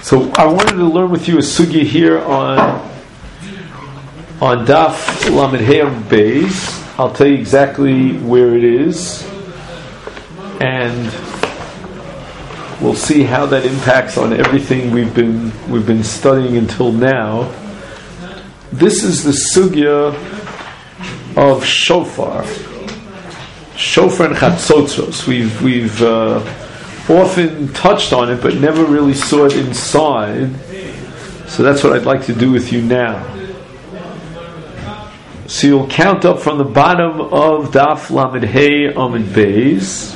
So I wanted to learn with you a sugya here on Daf Lamed Hey Beis. I'll tell you exactly where it is, and we'll see how that impacts on everything we've been studying until now. This is the sugya of shofar and chatzotzos. We've often touched on it, but never really saw it inside. So that's what I'd like to do with you now. So you'll count up from the bottom of Daf Lamed Hey Amud Beis,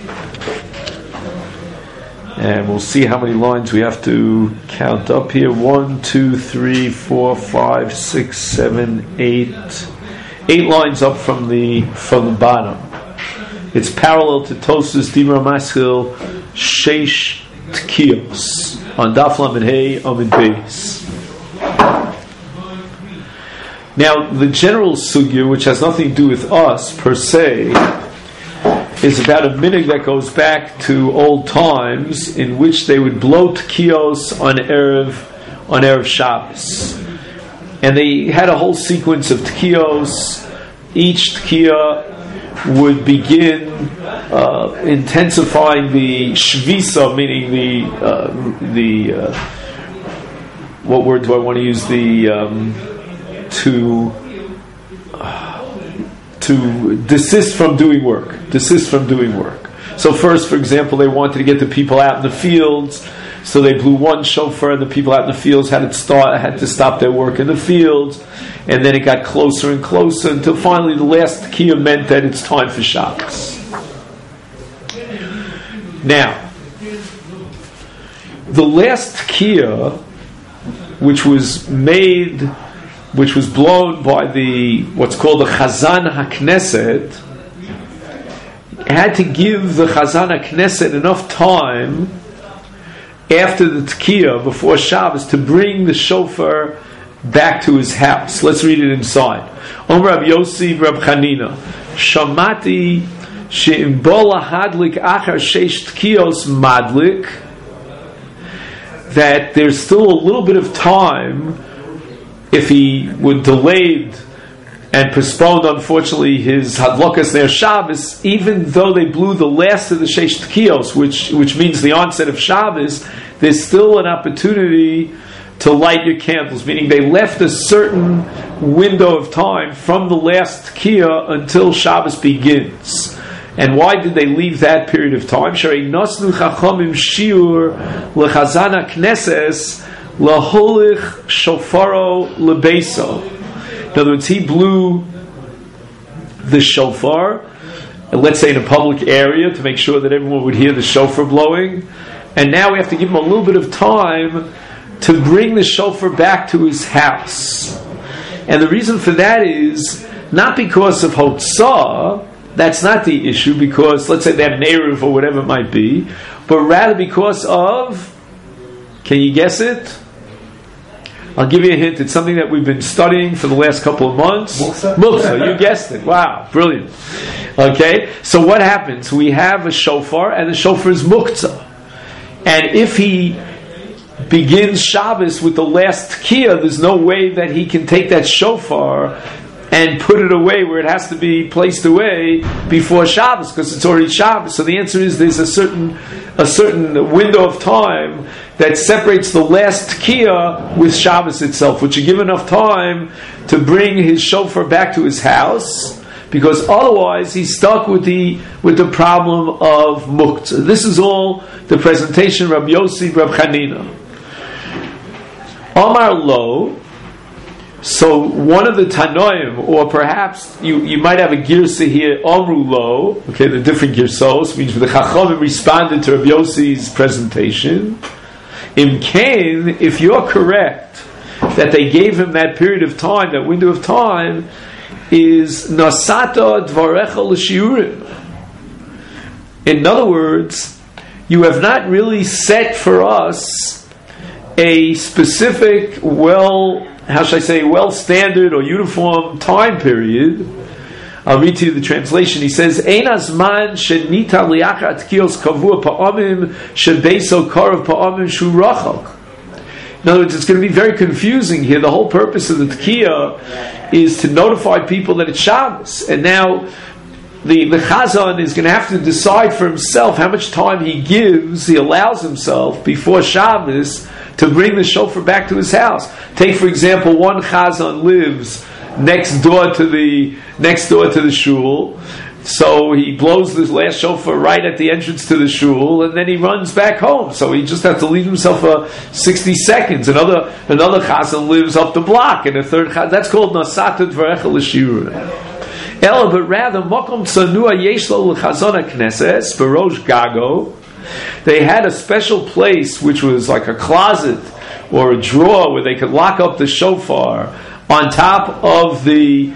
and we'll see how many lines we have to count up here. 1, 2, 3, 4, 5, 6, 7, 8. 8 lines up from the bottom. It's parallel to Tosfos Dimar Maskil Sheish Tkiyos on Daf Lamed Hey Amud Beis. Now, the general sugya, which has nothing to do with us per se, is about a minhag that goes back to old times, in which they would blow tkiyos on Erev Shabbos, and they had a whole sequence of tkiyos. Each tkiya would begin intensifying the shvisa, meaning the what word do I want to use? To desist from doing work. So first, for example, they wanted to get the people out in the fields, so they blew one shofar, and the people out in the fields had to stop their work in the fields, and then it got closer and closer until finally the last tkiyah meant that it's time for Shabbos. Now, the last tkiyah, which was blown by what's called the Chazan HaKnesset, had to give the Chazan HaKnesset enough time after the Tkiyah, before Shabbos, to bring the shofar back to his house. Let's read it inside. Rab Yossi Rab Chanina Shamati she'im bo lahadlik achar sheish tkiyos madlik, that there's still a little bit of time if he would delayed and postponed, unfortunately, his hadlokas ner Shabbos, even though they blew the last of the sheish tkiyos, which means the onset of Shabbos, there's still an opportunity to light your candles, meaning they left a certain window of time from the last tkiyah until Shabbos begins. And why did they leave that period of time? Sharei nosnu chachamim shiur lechazan hakneses laholich shofaro lebeso. In other words, he blew the shofar, let's say in a public area, to make sure that everyone would hear the shofar blowing. And now we have to give him a little bit of time to bring the shofar back to his house. And the reason for that is not because of hotzah, that's not the issue, because let's say they have an eruv or whatever it might be, but rather because of, can you guess it? I'll give you a hint. It's something that we've been studying for the last couple of months. Muksa, you guessed it. Wow, brilliant. Okay, so what happens? We have a shofar, and the shofar is muktzah. And if he begins Shabbos with the last tkiyah, there's no way that he can take that shofar and put it away where it has to be placed away before Shabbos, because it's already Shabbos. So the answer is there's a certain window of time that separates the last tkiyah with Shabbos itself, which would give enough time to bring his shofar back to his house, because otherwise he's stuck with the problem of muktzah. This is all the presentation of Rab Yossi, Rab Chanina. Amar lo. So one of the Tanoim, or perhaps you might have a girsa here, Amru lo. Okay, the different girsos means the Chachamim responded to Rab Yossi's presentation. Im Kain, if you're correct that they gave him that period of time, that window of time, is nasata dvarecha l'shiurim. In other words, you have not really set for us a specific, well-standard or uniform time period. I'll read to you the translation. He says, Ein azman shenita liachar tkiyos kavua pa'amim shebeso karav pa'amim shu rachok. In other words, it's going to be very confusing here. The whole purpose of the Tekiah is to notify people that it's Shabbos. And now the Chazan is going to have to decide for himself how much time he allows himself before Shabbos to bring the shofar back to his house. Take, for example, one Chazan lives next door to the shul. So he blows the last shofar right at the entrance to the shul, and then he runs back home. So he just has to leave himself 60 seconds. Another chazan lives up the block, and a third chazan. That's called nasata dvarecha l'shirur. Ela, but rather mokom tzanua yesh lo l'chazon hakneses berosh gago. They had a special place which was like a closet or a drawer where they could lock up the shofar on top of the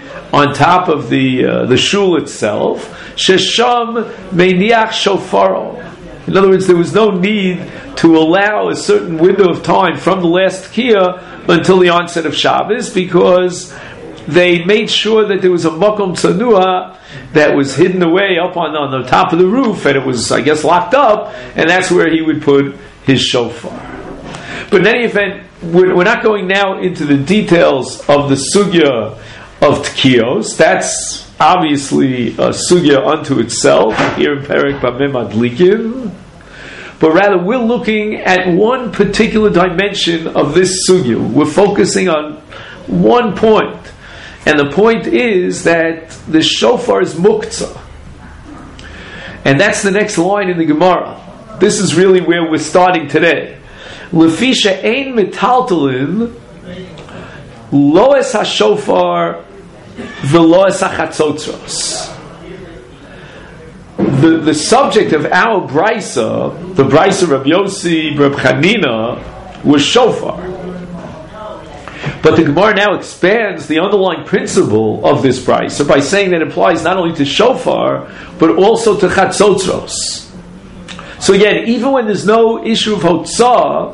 shul itself. Shesham meiniach shofaro. In other words, there was no need to allow a certain window of time from the last Tekiah until the onset of Shabbos, because they made sure that there was a makom tzanua that was hidden away up on the top of the roof, and it was, I guess, locked up, and that's where he would put his shofar. But in any event, we're not going now into the details of the sugya of Tekiyos. That's obviously a sugya unto itself here in Perek Bameh Madlikin. But rather, we're looking at one particular dimension of this sugya. We're focusing on one point. And the point is that the shofar is muktzah. And that's the next line in the Gemara. This is really where we're starting today. Lefisha ein metaltalin loes hashofar veloes hachatzotros. The subject of our brisa, the brisa of Rabbi Yossi, Reb Chanina, was shofar. But the Gemara now expands the underlying principle of this brisa by saying that it applies not only to shofar but also to chatzotros. So again, even when there's no issue of hotzah,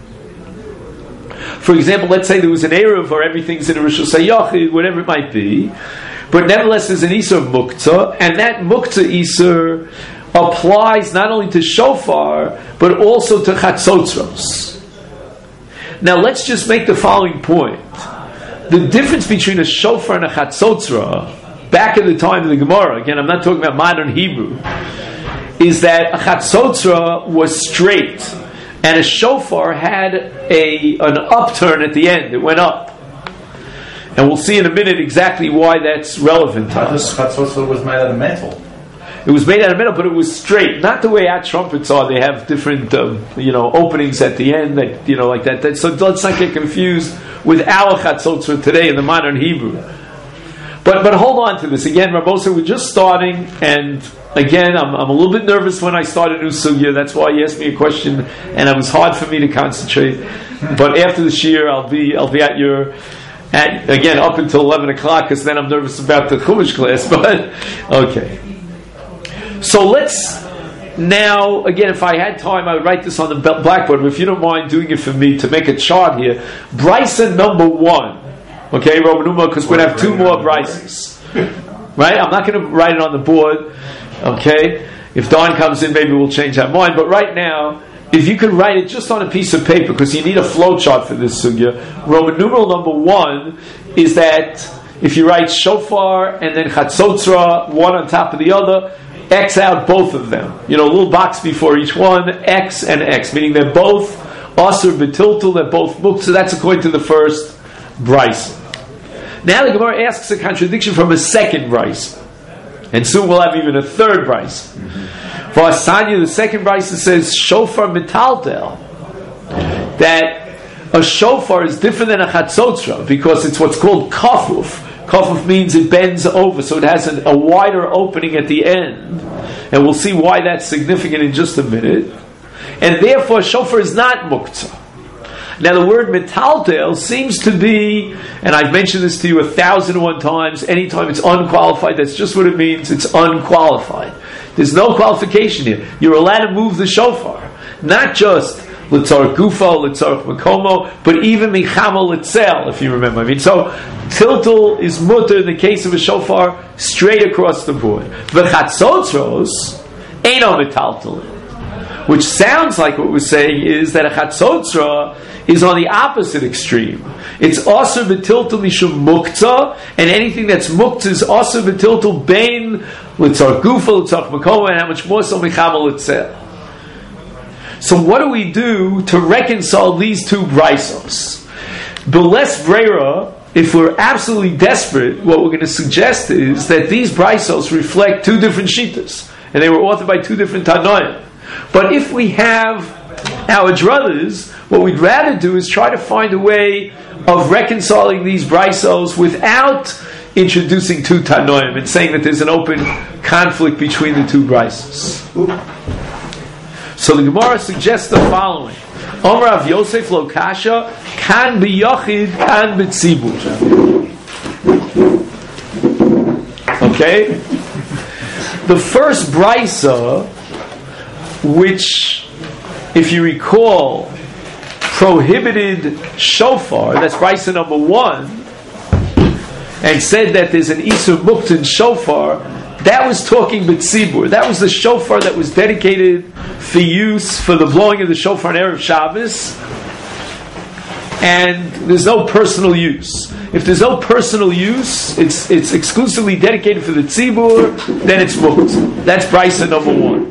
for example, let's say there was an Erev or everything's in a Rishus HaYachid, whatever it might be, but nevertheless there's an Isur of Muktzah, and that Muktzah Isur applies not only to shofar, but also to chatzotros. Now let's just make the following point. The difference between a shofar and a chatzotra, back in the time of the Gemara, again I'm not talking about modern Hebrew, is that a chatzotra was straight, and a shofar had an upturn at the end. It went up. And we'll see in a minute exactly why that's relevant to us. Chatzotra was made out of metal. It was made out of metal, but it was straight. Not the way our trumpets are. They have different, openings at the end, like that. So let's not get confused with our chatzotra today in the modern Hebrew. But hold on to this. Again, Rabosa, we're just starting, and again, I'm a little bit nervous when I start a new sugya. That's why you asked me a question, and it was hard for me to concentrate. But after this year, I'll be at your, again, up until 11 o'clock, because then I'm nervous about the Chumash class. But, okay. So let's now, again, if I had time, I would write this on the blackboard, but if you don't mind doing it for me to make a chart here. Brisa number 1. Okay, Roman numeral, because we're going to have 2 more brises. Right? I'm not going to write it on the board. Okay? If Don comes in, maybe we'll change our mind. But right now, if you could write it just on a piece of paper, because you need a flow chart for this sugya. Roman numeral number 1 is that if you write shofar and then chatzotra, one on top of the other, X out both of them. A little box before each one, X and X, meaning they're both asur betiltul, they're both muktzah. So that's according to the first brisa. Now the Gemara asks a contradiction from a second brisa, and soon we'll have even a third brisa. For Asanya, the second brisa says shofar metaltel, that a shofar is different than a chatzotra because it's what's called kafuf. Kafuf means it bends over, so it has a wider opening at the end. And we'll see why that's significant in just a minute. And therefore, shofar is not muktzah. Now, the word metaltel seems to be, and I've mentioned this to you 1,001 times, anytime it's unqualified, that's just what it means, it's unqualified. There's no qualification here. You're allowed to move the shofar. Not just L'tzarech Gufo, L'tzarech Makomo, but even Michamo L'tzel, if you remember. So tiltul is mutter in the case of a shofar straight across the board. V'chatzotros eino metaltal, which sounds like what we're saying is that a chatzotra is on the opposite extreme. It's also betiltel mishum muktzah, and anything that's muktzah is also betiltel bein litzar gufa, litzar makoma, and how much more so mechamal itself. So what do we do to reconcile these two braisos? Beles brera, if we're absolutely desperate, what we're going to suggest is that these braisos reflect two different shittas, and they were authored by two different tanoim. But if we have our druthers, what we'd rather do is try to find a way of reconciling these braisos without introducing two tanoim and saying that there's an open conflict between the two braisos. So the Gemara suggests the following: Omer Rav Yosef lo kasha kan biyochid kan b'tzibur. Okay, the first brisa, which, if you recall, prohibited shofar, that's brisa number 1, and said that there's an isur muktzah in shofar, that was talking b'tzibur. That was the shofar that was dedicated for use for the blowing of the shofar on Erev Shabbos, and there's no personal use. If there's no personal use, it's exclusively dedicated for the tzibur, then it's muktzah. That's brisa number 1.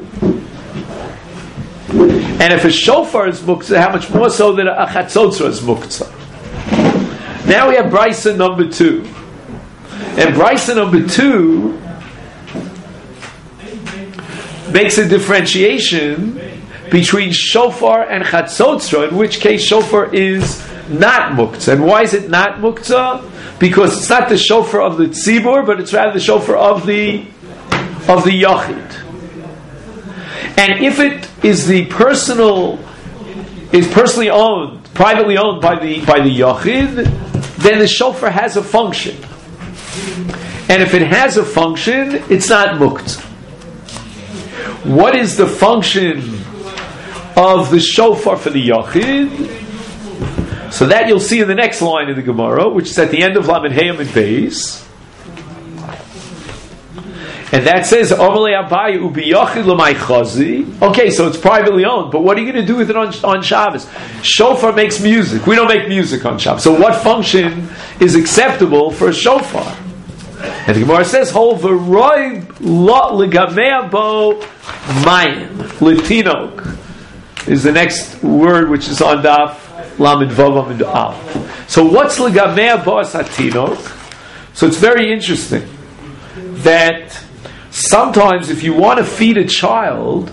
And if a shofar is muktzah, how much more so than a chatzotzra is muktzah? Now we have brisa number 2. And brisa number 2 makes a differentiation between shofar and chatzotzra, in which case shofar is not muktzah. And why is it not muktzah? Because it's not the shofar of the tzibur, but it's rather the shofar of the yachid. And if it is personally owned, privately owned by the yachid, then the shofar has a function. And if it has a function, it's not muktzah. What is the function of the shofar for the yachid? So that you'll see in the next line of the Gemara, which is at the end of Lamed Heyam and Beis. And that says, okay, so it's privately owned, but what are you going to do with it on Shabbos? Shofar makes music. We don't make music on Shabbos. So what function is acceptable for a shofar? And the Gemara says, Litinok is the next word, which is on Daf Lamed Vav Amud Aleph. So what's Ligamea Ba'as Hatinok? So it's very interesting that sometimes if you want to feed a child,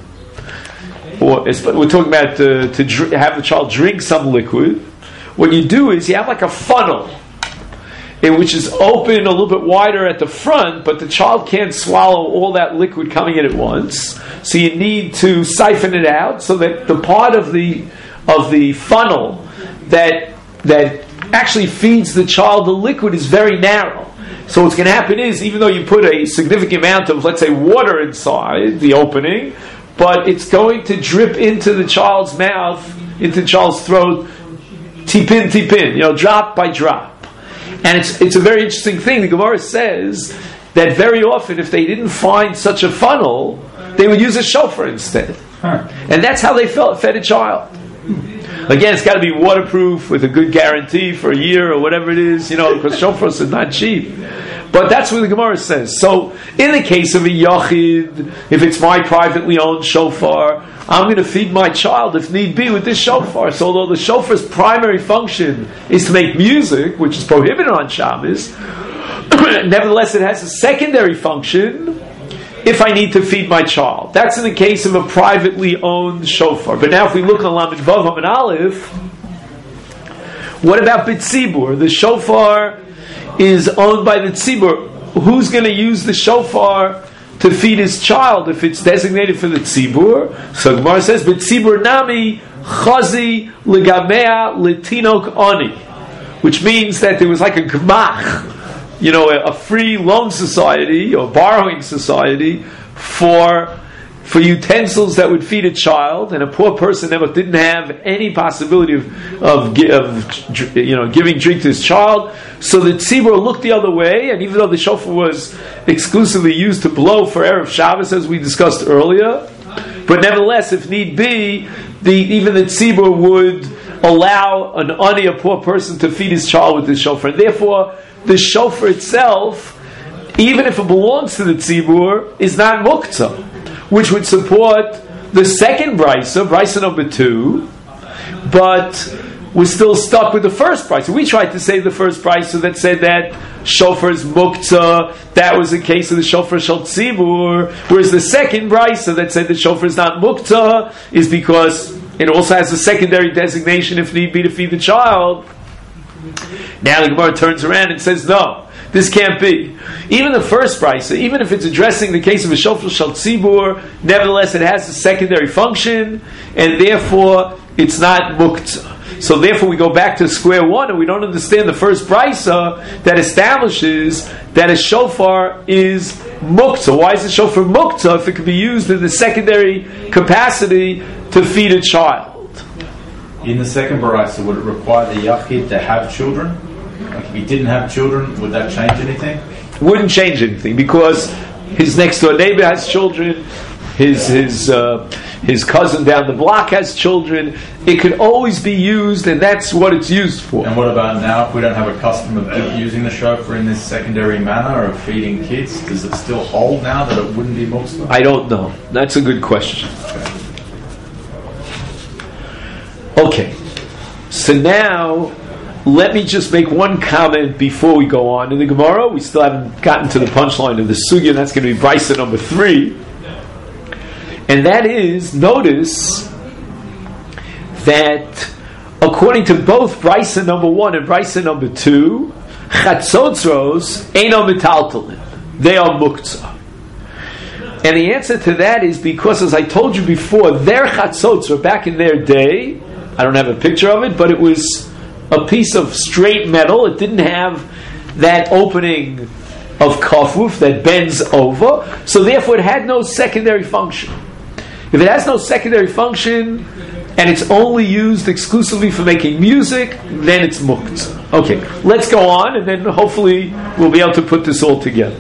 or we're talking about to have the child drink some liquid, what you do is you have like a funnel which is open a little bit wider at the front, but the child can't swallow all that liquid coming in at once. So you need to siphon it out so that the part of the funnel that actually feeds the child the liquid is very narrow. So what's going to happen is, even though you put a significant amount of, let's say, water inside the opening, but it's going to drip into the child's mouth, into the child's throat, tipin, drop by drop. And it's a very interesting thing. The Gemara says that very often, if they didn't find such a funnel, they would use a shofar instead. And that's how they fed a child. Again, it's got to be waterproof with a good guarantee for a year or whatever it is, because shofars are not cheap. But that's what the Gemara says. So, in the case of a yachid, if it's my privately owned shofar, I'm going to feed my child, if need be, with this shofar. So, although the shofar's primary function is to make music, which is prohibited on Shabbos, nevertheless, it has a secondary function if I need to feed my child. That's in the case of a privately owned shofar. But now if we look on Lamed Vav Amud Aleph, what about B'tzibur? The shofar is owned by the tzibur. Who's going to use the shofar to feed his child if it's designated for the tzibur? So Gemara says, B'tzibur nami chazi legamea litinok oni, which means that there was like a gmach, a free loan society or borrowing society for utensils that would feed a child, and a poor person didn't have any possibility of giving drink to his child. So the tzibur looked the other way, and even though the shofar was exclusively used to blow for Erev Shabbos, as we discussed earlier, but nevertheless, if need be, even the tzibur would allow an ani, a poor person, to feed his child with the shofar. And therefore, the shofar itself, even if it belongs to the tzibur, is not muktzah, which would support the second brisa number 2, but we're still stuck with the first brisa. We tried to say the first brisa that said that shofar is muktzah, that was the case of the shofar shel tzibur, whereas the second brisa that said that shofar is not muktzah is because it also has a secondary designation if need be to feed the child. Now the Gemara turns around and says, no, this can't be. Even the first brisa, even if it's addressing the case of a shofar shel tzibur, nevertheless it has a secondary function, and therefore it's not muktzah. So therefore we go back to square one, and we don't understand the first brisa that establishes that a shofar is muktzah. Why is the shofar muktzah if it could be used in the secondary capacity to feed a child? In the second brisa, would it require the yachid to have children? Like if he didn't have children, would that change anything? Wouldn't change anything, because his next door neighbor has children, his cousin down the block has children. It could always be used, and that's what it's used for. And what about now, if we don't have a custom of using the shofar in this secondary manner of feeding kids? Does it still hold now that it wouldn't be muktzah? I don't know. That's a good question. Okay. So now, let me just make one comment before we go on. In the Gemara, we still haven't gotten to the punchline of the sugya, that's going to be brisa number 3. And that is, notice that according to both brisa number 1 and brisa number 2, chatzotzros eino metaltalin. They are muktzah. And the answer to that is because, as I told you before, their chatzotzra back in their day, I don't have a picture of it, but it was a piece of straight metal. It didn't have that opening of kafuf that bends over, so therefore it had no secondary function. If it has no secondary function and it's only used exclusively for making music, then it's muktzah. Okay, let's go on, and then hopefully we'll be able to put this all together.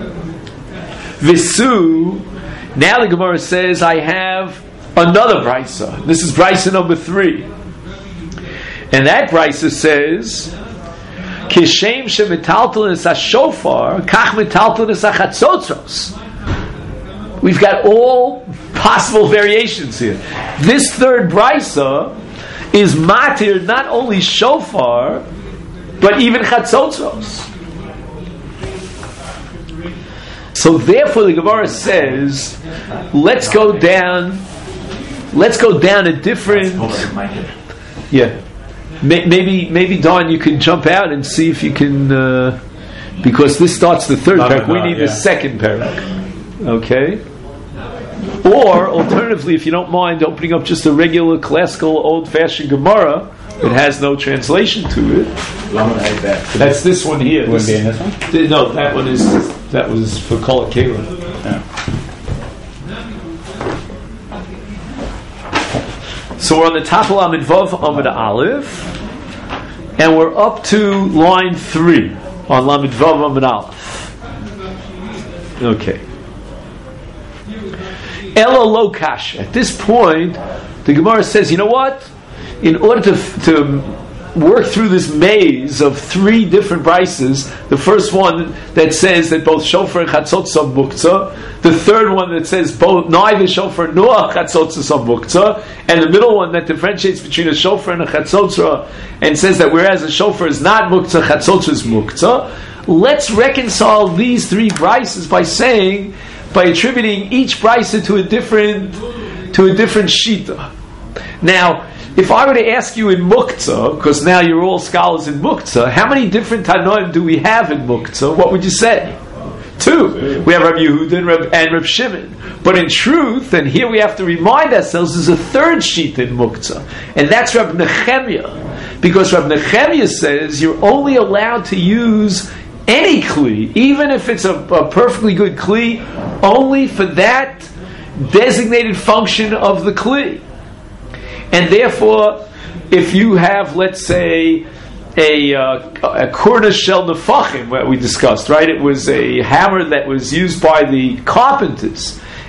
Visu, now the Gemara says, I have another brisa. This is brisa number 3. And that brisa says, Kishem shemetaltalin es hashofar, kach metaltalin es hachatzotros. We've got all possible variations here. This third brisa is matir not only shofar, but even chatzotros. So therefore the Gemara says, let's go down a different... Yeah. Maybe Don, you can jump out and see if you can, because this starts the third parak. We need the second parak. Okay? Or, alternatively, if you don't mind opening up just a regular, classical, old-fashioned Gemara that has no translation to it. That's this one here. Would be in this one? No, that was for Kol HaKelim. So we're on the top of Lamed Vav Amud Aleph, and we're up to line 3 on Lamed Vav Amud Aleph. Okay. Elo lo kasha. At this point, the Gemara says, you know what? In order to work through this maze of 3 different brises, the first one that says that both shofar and chatzotz are muktzah, the third one that says both neither shofar nor chatzotz are muktzah, and the middle one that differentiates between a shofar and a chatzotz and says that whereas a shofar is not muktzah, chatzotz is muktzah. Let's reconcile these 3 brises by attributing each brisa to a different shita. Now, if I were to ask you in Muktzah, because now you're all scholars in Muktzah, how many different Tanoim do we have in Muktzah? What would you say? 2. We have Rabbi Yehuda and Rabbi Shimon. But in truth, and here we have to remind ourselves, there's a third sheet in Muktzah, and that's Rabbi Nechemia. Because Rabbi Nechemia says you're only allowed to use any kli, even if it's a perfectly good kli, only for that designated function of the kli. And therefore, if you have, let's say, a kurna shel nefachim, what we discussed, right? It was a hammer that was used by the carpenters,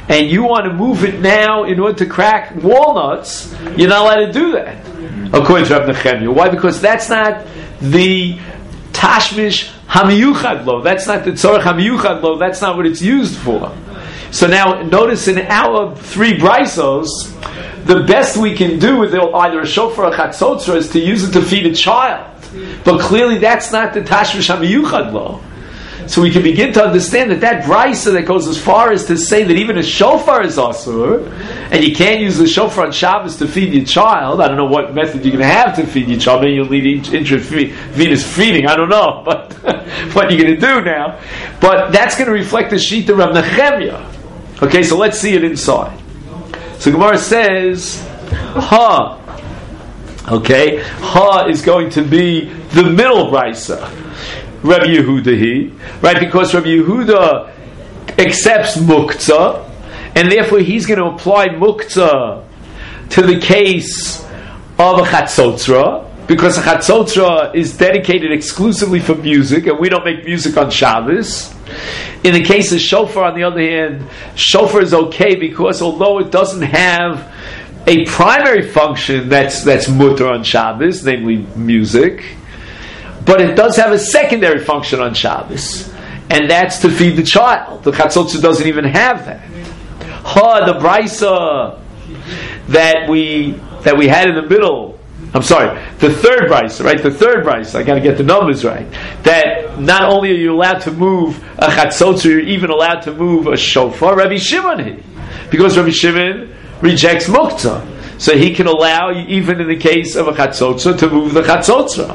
and you want to move it now in order to crack walnuts, you're not allowed to do that, according to Rab Nechemia. Why? Because that's not the tashmish hamiyuchad lo. That's not the tzorach hamiyuchad lo. That's not what it's used for. So now, notice in our 3 braisos, the best we can do with either a shofar or a chatzotzra is to use it to feed a child. But clearly that's not the tashmish hamiyuchad lo. So we can begin to understand that brisa that goes as far as to say that even a shofar is asur, and you can't use the shofar on Shabbos to feed your child. I don't know what method you're going to have to feed your child. Maybe you'll need intravenous feeding. I don't know, but what you're going to do now. But that's going to reflect the shita of Nechemia. Okay, so let's see it inside. So Gemara says, Ha. Okay, Ha is going to be the middle brisa. Rabbi Yehuda right? Because Rabbi Yehuda accepts muktzah, and therefore he's going to apply muktzah to the case of a chatzotzra, because a chatzotzra is dedicated exclusively for music, and we don't make music on Shabbos. In the case of shofar, on the other hand, shofar is okay because although it doesn't have a primary function that's mutter on Shabbos, namely music, but it does have a secondary function on Shabbos, and that's to feed the child. The Chatzotzah doesn't even have that. The brisa that we had in the middle. I'm sorry, the third brisa, right? The third brisa. I got to get the numbers right. That not only are you allowed to move a Chatzotzah, you're even allowed to move a shofar. Rabbi Shimon, because Rabbi Shimon rejects muktzah, so he can allow, even in the case of a Chatzotzah, to move the Chatzotzah.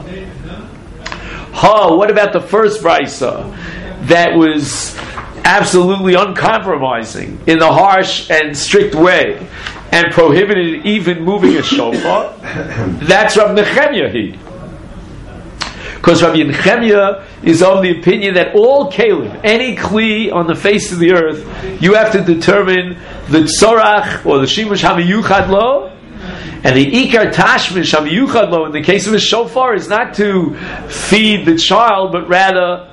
What about the first brisa that was absolutely uncompromising in the harsh and strict way and prohibited even moving a shofar? That's Rabbi Nechemia. Because Rabbi Nechemia is of the opinion that all kelim, any kli on the face of the earth, you have to determine the tzorach or the shimush hamiyuchad lo. And the ikar tashmish hamiyuchad lo in the case of a shofar is not to feed the child, but rather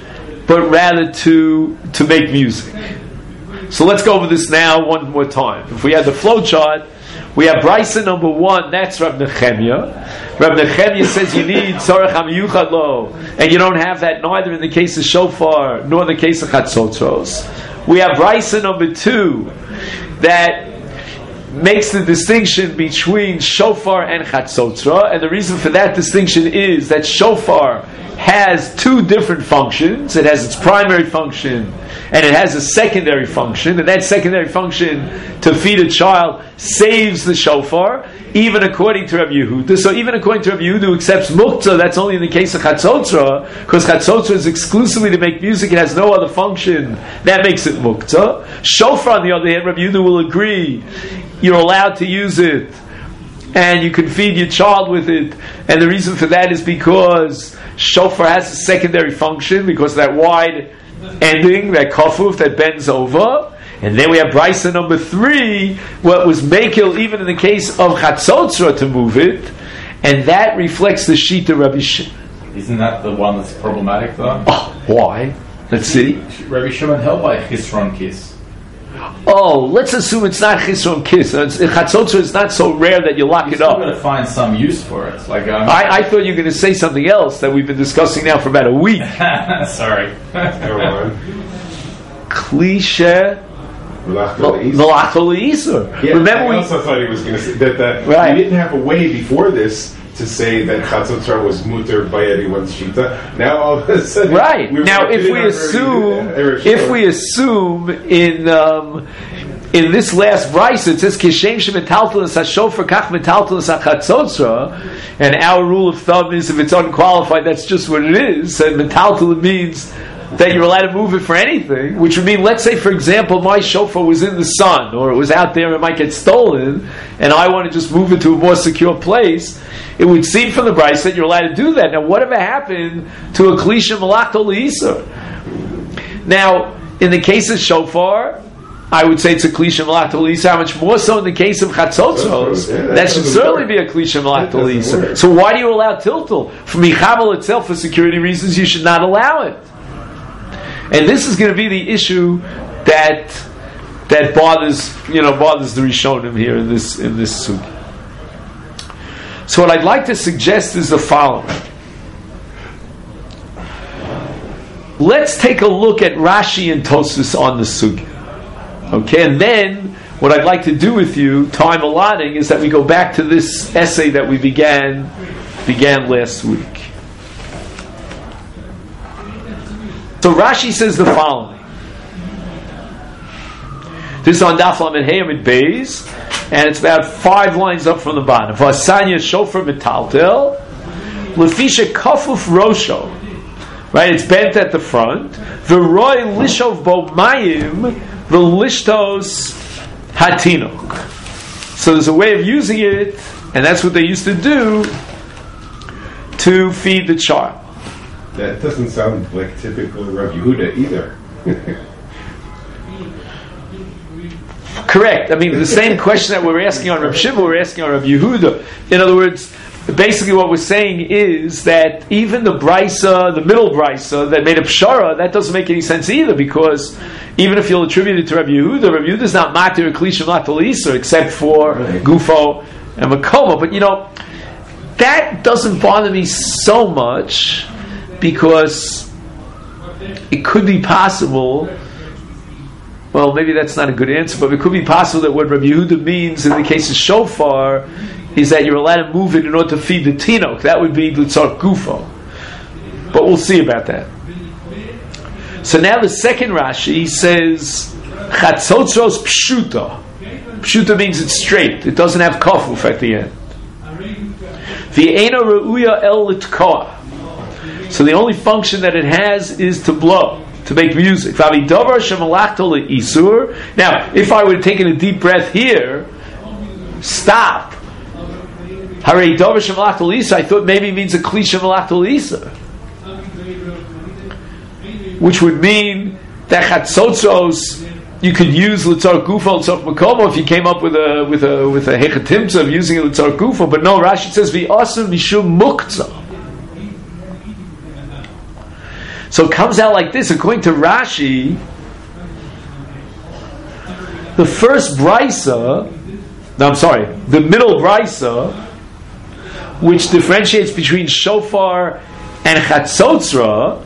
to make music. So let's go over this now one more time. If we had the flow chart, we have brisa number 1. That's Rab Nechemia. Rab Nechemia says you need tzorach hamiyuchad lo, and you don't have that neither in the case of shofar nor in the case of chatzotzros. We have brisa number 2 that makes the distinction between shofar and chatzotzra, and the reason for that distinction is that shofar has 2 different functions. It has its primary function and it has a secondary function, and that secondary function to feed a child saves the shofar, even according to Rabbi Yehuda. So even according to Rabbi Yehuda, who accepts muktzah, that's only in the case of chatzotzra, because chatzotzra is exclusively to make music, it has no other function, that makes it muktzah. Shofar, on the other hand, Rabbi Yehuda will agree, you're allowed to use it, and you can feed your child with it, and the reason for that is because shofar has a secondary function, because of that wide ending, that kafuf that bends over. And then we have brisa number 3, what was mekil even in the case of chatzotzra to move it, and that reflects the shita Rabbi Shimon. Isn't that the one that's problematic though? Why? Let's see. Rabbi Shimon held by chisron kiss. Let's assume it's not chisron kiss. Chatzotzra is not so rare that you lock it up. You're going to find some use for it. Like I thought you were going to say something else that we've been discussing now for about a week. Sorry. Cliche. Remember, I also thought he was going to say that right. We didn't have a way before this to say that chatzotzra was muter by anyone's shita. Now all of a sudden, right now, if we assume in this last brisa it says kishem shemetaltelas hashofar kach metaltelas hachatzotzra, and our rule of thumb is if it's unqualified, that's just what it is, and metaltel means that you're allowed to move it for anything, which would mean, let's say, for example, my shofar was in the sun, or it was out there and it might get stolen, and I want to just move it to a more secure place. It would seem from the brisa that you're allowed to do that. Now, whatever happened to a klisha malachto leisa? Now, in the case of shofar, I would say it's a klisha malachto leisa. How much more so in the case of chatzotzros? That should certainly be a klisha malachto leisa. So why do you allow tiltul? For michabel itself, for security reasons, you should not allow it. And this is going to be the issue that that bothers the Rishonim here in this sugi. So what I'd like to suggest is the following. Let's take a look at Rashi and Tosfos on the sugi. Okay, and then what I'd like to do with you, time allotting, is that we go back to this essay that we began last week. So Rashi says the following. This is on Daf Lamed Hey Amid Beis, and it's about 5 lines up from the bottom. V'asanya shofar metaltel, lefisha kafuf rosho. Right, it's bent at the front. V'roi lishov bo mayim v'lishtos hatinok. So there's a way of using it, and that's what they used to do to feed the child. That doesn't sound like typical Rav Yehuda either. Correct. I mean, the same question that we're asking on Rav Shimon, we're asking on Rav Yehuda. In other words, basically what we're saying is that even the brisa, the middle brisa that made a pshara, that doesn't make any sense either, because even if you'll attribute it to Rav Yehuda is not matir klishim latalisa except for gufo and makoma. But that doesn't bother me so much, because it could be possible. Well, maybe that's not a good answer, but it could be possible that what Rabbi Yehuda means in the case of shofar is that you're allowed to move it in order to feed the tinok. That would be l'tzarek gufo. But we'll see about that. So now the second Rashi says chatzotzros pshuta. Pshuta means it's straight. It doesn't have kafuf at the end. V'eina reuya el litkoa. So the only function that it has is to blow, to make music. Now, if I would have taken a deep breath here, stop. I thought maybe it means a klisha malachta, which would mean that chatzotzros you could use l'tzar gufo, l'tzar makomo if you came up with a hechatimtza of using it l'tzar gufo. But no, Rashi says v'asim mishum muktzah. So it comes out like this. According to Rashi, the middle brisa, which differentiates between shofar and chatzotzra,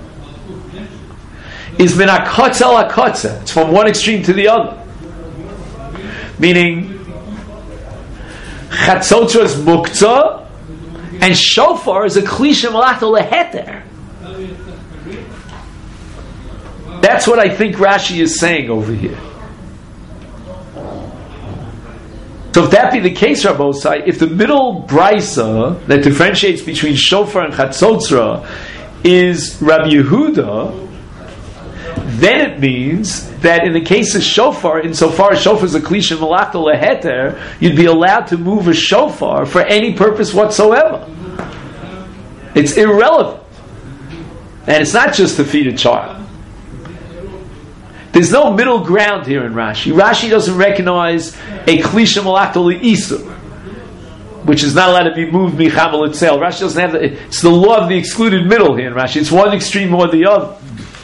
is min hakotza la kotza. It's from one extreme to the other. Meaning, chatzotzra is muktzah, and shofar is a klisha malachta leheter. That's what I think Rashi is saying over here. So if that be the case, Rabbosai, if the middle brisa that differentiates between shofar and chatzotzra is Rabbi Yehuda, then it means that in the case of shofar, insofar as shofar is a klisha malachta leheter, you'd be allowed to move a shofar for any purpose whatsoever. It's irrelevant. And it's not just to feed a child. There's no middle ground here in Rashi. Rashi doesn't recognize a klisha malachta le'isur, which is not allowed to be moved michamal itself. Rashi doesn't have it's the law of the excluded middle here in Rashi. It's one extreme or the other.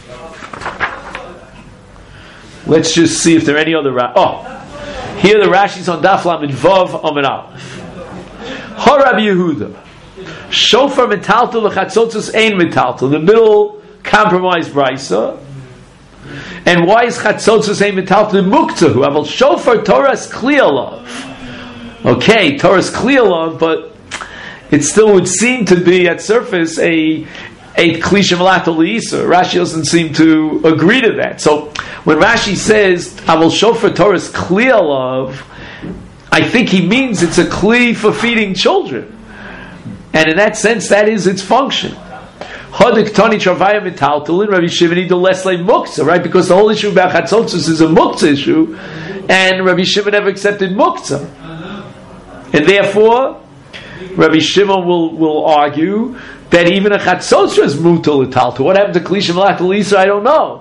Let's just see if there are any other here the Rashi's on Daf Lamed Vav Amud Aleph. Ha Rabbi Yehuda, shofar metaltel l'chatzotzos ein metaltel. The middle compromise brisa. And why is chatzotzos ein metaltel muktzah? Aval shofar Torah's kliyalav. Okay, Torah's kliyalav, but it still would seem to be at surface a klisha malachta le'isur. Rashi doesn't seem to agree to that. So when Rashi says aval shofar Torah's kliyalav, I think he means it's a kli for feeding children, and in that sense, that is its function. Hadik Tani Travaya Metaltalin, Rabbi Shimon do less like muktzah, right? Because the whole issue about chatzotzos is a muktzah issue, and Rabbi Shimon never accepted muktzah, and therefore Rabbi Shimon will argue that even a chatzotzah is mutal l'talta. What happened to klisha malachta le'isur? I don't know.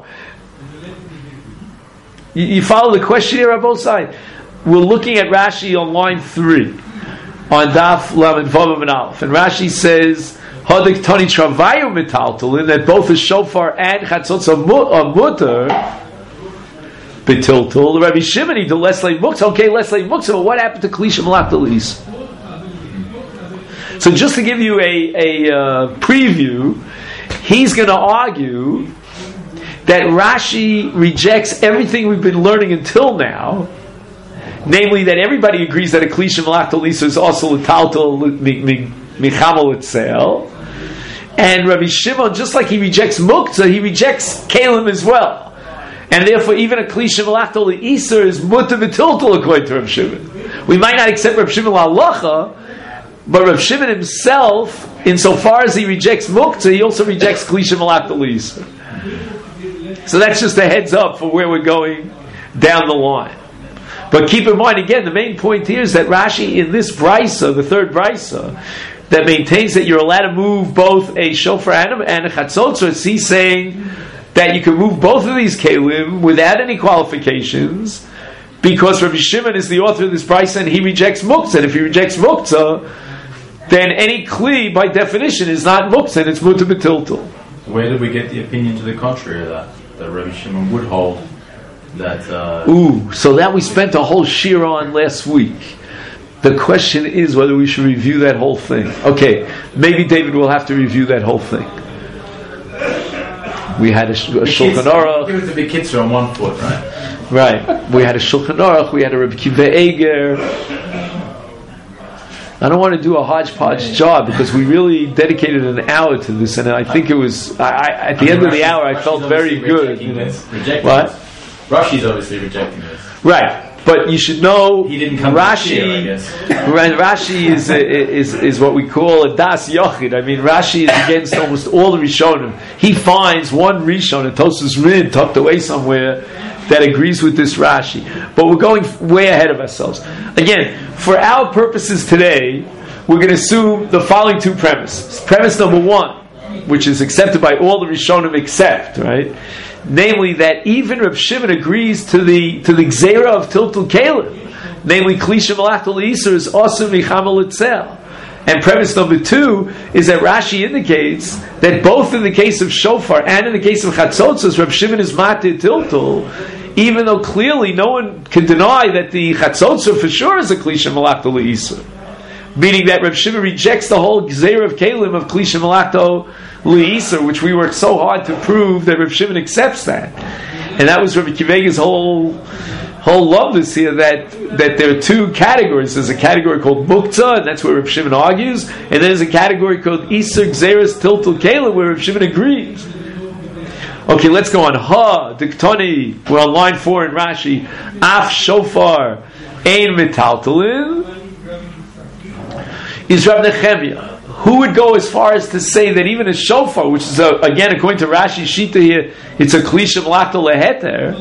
You follow the question here on both sides. We're looking at Rashi on line 3 on Daf Lamed Vav Amud Aleph, and Rashi says Hadik Tani Travayu Metaltalin, that both the shofar and chatzotzah are mutter. betiltul. Rabbi Shimon he do leslei muktzah. Okay, leslei muktzah. But what happened to klisha malachta l'isur? So just to give you a preview, he's going to argue that Rashi rejects everything we've been learning until now, namely that everybody agrees that a klisha malachta l'isur is also l'taltal michamol itzel, and Rabbi Shimon, just like he rejects muktzah, he rejects kalim as well, and therefore even a klisha malachta l'isur is mutar v'tiltal according to Rabbi Shimon. We might not accept Rabbi Shimon l'halacha, but Rav Shimon himself, insofar as he rejects muktzah, he also rejects klisha malachta l'isur. So that's just a heads up for where we're going down the line. But keep in mind, again, the main point here is that Rashi in this brisa, the third brisa, that maintains that you're allowed to move both a shofar and a chatzotzer, he's saying that you can move both of these kelim without any qualifications, because Rabbi Shimon is the author of this brisa and he rejects muktzah. And if he rejects muktzah, then any kli, by definition, is not muktzah, and it's mutar b'tiltul. Where did we get the opinion to the contrary of that? That Rabbi Shimon would hold that... So that we spent a whole shir on last week. The question is whether we should review that whole thing. Okay, maybe David will have to review that whole thing. We had a Shulchan Aruch. Give it to the Kitzur on one foot, right? Right. We had a Shulchan Aruch, we had a Rabbi Kiva Eger. I don't want to do a hodgepodge job because we really dedicated an hour to this, and I think it was at the end of the hour I felt very good. What? Rashi's obviously rejecting this. Right, but you should know he didn't come Rashi. I guess. Rashi is what we call a das yochid. I mean, Rashi is against almost all the Rishonim. He finds one Rishon, a Tosfos Rid, tucked away somewhere, that agrees with this Rashi. But we're going way ahead of ourselves. Again, for our purposes today, we're going to assume the following two premises. Premise number one, which is accepted by all the Rishonim except, right? Namely, that even Reb Shimon agrees to the Gzeira of Tiltul Kalim. Namely, Klisha Malachta L'Isur is also Michamol Itzel. And premise number two is that Rashi indicates that both in the case of Shofar and in the case of Chatzotzos, Reb Shimon is Matir Tiltul, even though clearly no one can deny that the Chatzotzos for sure is a Klisha Malachta L'Isur. Meaning that Reb Shimon rejects the whole Gzeir of Kalim of Klisha Malachta L'Isur, which we worked so hard to prove that Reb Shimon accepts that. And that was Rabbi Kivega's whole loveness here, that there are two categories. There's a category called Muktzah, and that's where Reb Shimon argues, and then there's a category called Isur Gzeres Tiltul Kalim, where Reb Shimon agrees. Okay, let's go on. Diktoni, we're on line 4 in Rashi. Af Shofar Ein Metaltalin is Rav Nechemia. Who would go as far as to say that even a shofar, which is again according to Rashi's Shita here, it's a Klisha Malachta Leheter,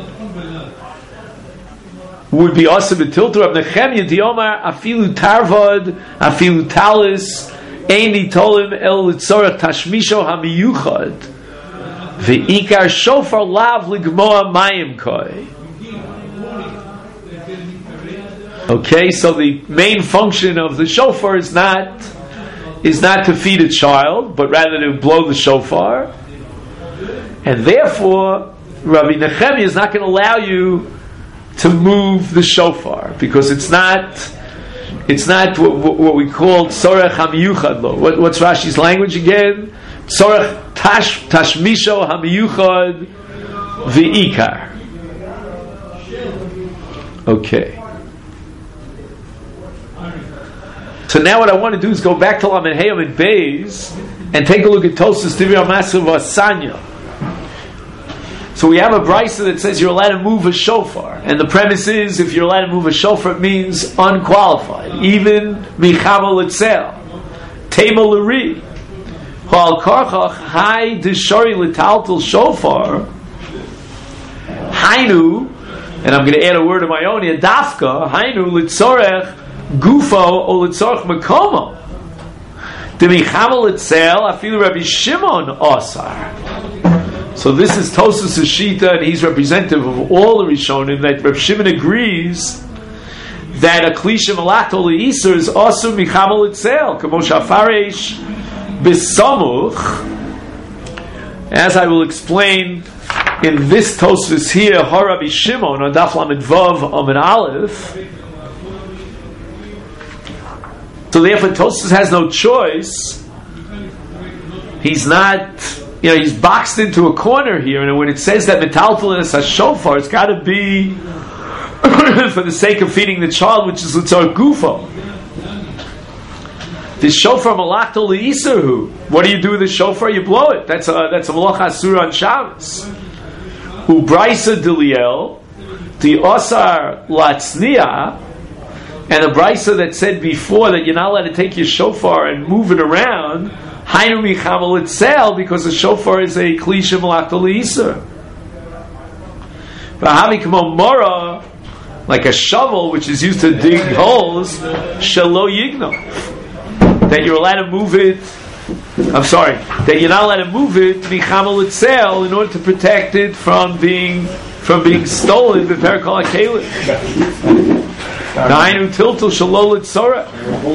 would be also betiltur of Nechemia Diomar afilu tarvad afilu talis eini tolim el litzorach tashmisho hamiyuchad ve'ikar shofar lav ligmoa mayim koi. Okay, so the main function of the shofar is not to feed a child, but rather to blow the shofar, and therefore Rabbi Nechemia is not going to allow you to move the shofar because it's not what we call tzorech hamiyuchad lo. What's Rashi's language again? Tzorech tashmisho hamiyuchad v'ikar. Okay. So now what I want to do is go back to Lamed Hey and Beis and take a look at Tosfos Divrei HaMasra V'Asanya. So we have a brisa that says you're allowed to move a shofar, and the premise is if you're allowed to move a shofar, it means unqualified, even michamol itzel, tema l'ri, ha'al karchach hai deshari l'taltal shofar, hainu, and I'm going to add a word of my own here, dafka, hainu litzorech gufo o litzorech makomo, de michamol itzel afilu Rabbi Shimon osar. So this is Tosfos Shita, and he's representative of all the Rishonim, that Reb Shimon agrees that a Klisha Malachta L'Isur is also Michamol Itzel, Kamo Shafaresh B'Samuch, as I will explain in this Tosfos here, Harabi Shimon on Daf Lamed Vav Amid Aleph. So therefore, Tosfos has no choice. He's not, he's boxed into a corner here, and when it says that metaltal is a shofar, it's got to be for the sake of feeding the child, which is Litzar Gufo. The shofar malachto le'isahu. What do you do with the shofar? You blow it. That's a malach asura on Shabbos. Ubraisa diliel, the osar latznia, and a brisa that said before that you're not allowed to take your shofar and move it around. Hainu michamal itzel, because the shofar is a klisha malachto le'isur. V'havi kamo mora, like a shovel which is used to dig holes, shelo yigno. That you're allowed to move it. That you're not allowed to move it michamal itzel in order to protect it from being stolen. The Perikol HaKelim. Nainu tiltul shalol litzora.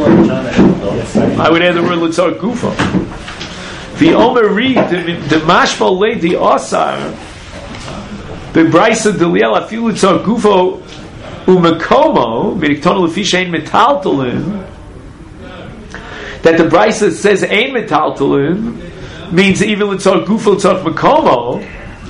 I would add the word litzora gufo. The Omer read the mashmal lay the osar. The brisa deliel afilu litzora gufo umekomo miniktono lefisha ein metaltalin. That the brisa says ein metaltalin means even litzora gufo litzora mekomo,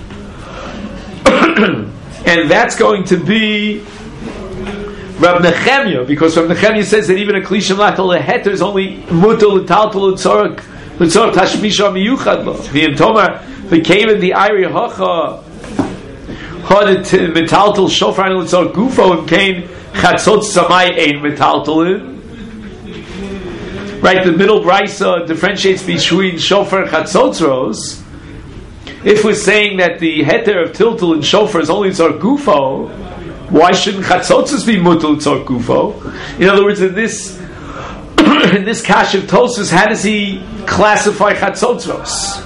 and that's going to be Rab Nechemia, because Rab Nechemia says that even a klishim latal leheter is only mutal l'taltal l'tzorek tashmisha miyuchad lo. V'im tomar v'keven the iri hacha hadet metaltal shofar and l'tzorek gufo and kain chatzot samai ein metaltalin. Right, the middle brisa differentiates between shofar and chatzotros. If we're saying that the heter of tiltul and shofar is only l'tzorek gufo, why shouldn't chatzotzos be mutal tzor gufo? In other words, in this kash of Tosfos, how does he classify chatzotzos?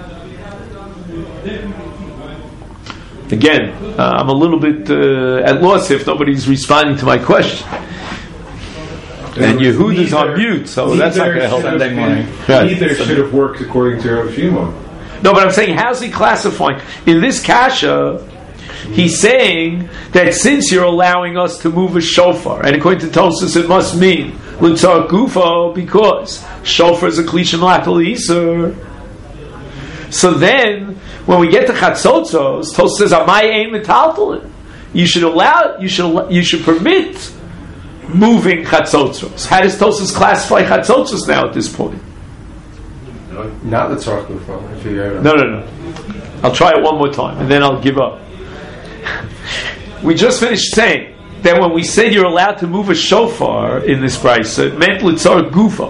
Again, I'm a little bit at loss if nobody's responding to my question. And Yehuda's on mute, so that's not going to help. Sunday morning. Neither should have worked according to Rav Shimon. No, but I'm saying, how's he classifying? In this kasha, he's saying that since you're allowing us to move a shofar, and according to Tosfos it must mean l'tzar gufo, because shofar is a klisha malatal isur. So then, when we get to chatzotzos, Tosfos says, "Amai ein metaltalin." You should permit moving chatzotzos. How does Tosfos classify chatzotzos now at this point? Not l'tzar gufo. No. I'll try it one more time, and then I'll give up. We just finished saying that when we said you're allowed to move a shofar in this brisa, it meant litzar gufo.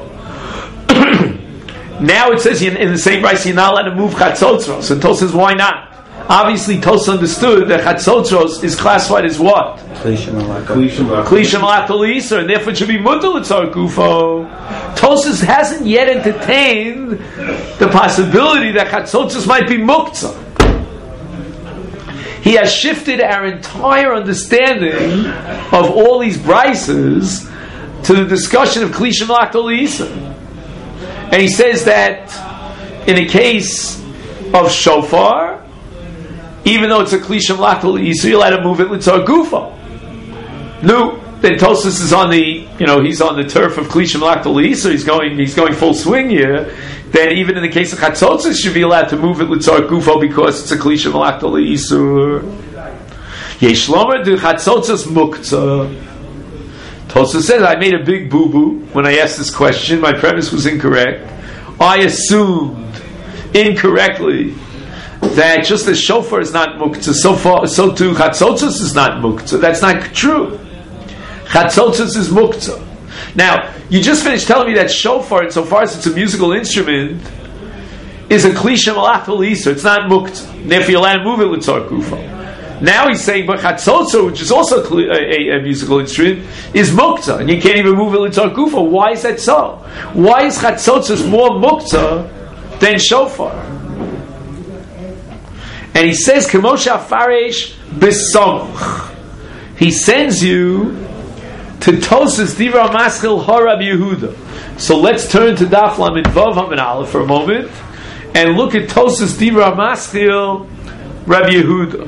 Now it says in the same brisa you're not allowed to move chatzotzros. And Tosfos says, why not? Obviously, Tosfos understood that chatzotzros is classified as what? Klisha malatal isur, and therefore it should be mutal litzar gufo. Tosfos hasn't yet entertained the possibility that chatzotzros might be muktzah. He has shifted our entire understanding of all these brises to the discussion of Klisha Malatal Isur. And he says that in a case of shofar, even though it's a Klisha Malatal Isur, you're allowed to move it Litzar Gufo. No, then Tosfos is on the, he's on the turf of Klisha Malatal Isur, he's going full swing here. Then even in the case of chatzotzos, should be allowed to move it l'tzar gufo because it's a klisha malachta le'isur. Yesh lomer de chatzotzos muktzah. Tosfos says, I made a big boo-boo when I asked this question. My premise was incorrect. I assumed incorrectly that just as shofar is not muktzah, so too chatzotzos is not muktzah. That's not true. Chatzotzos is muktzah. Now, you just finished telling me that shofar, insofar as it's a musical instrument, is a klisha malachta le'isur. It's not muktzah. Therefore, you're allowed to move it l'tzar gufo. Now he's saying, but chatzotzo, which is also a musical instrument, is muktzah, and you can't even move it l'tzar gufo. Why is that so? Why is chatzotzos more muktzah than shofar? And he says, Kemosha faresh b'somuch. He sends you to Tosfos Divra Maschil Harab Yehuda. So let's turn to Daf Lamed Vav Amid Aleph for a moment and look at Tosfos Divra Maschil Rabbi Yehuda.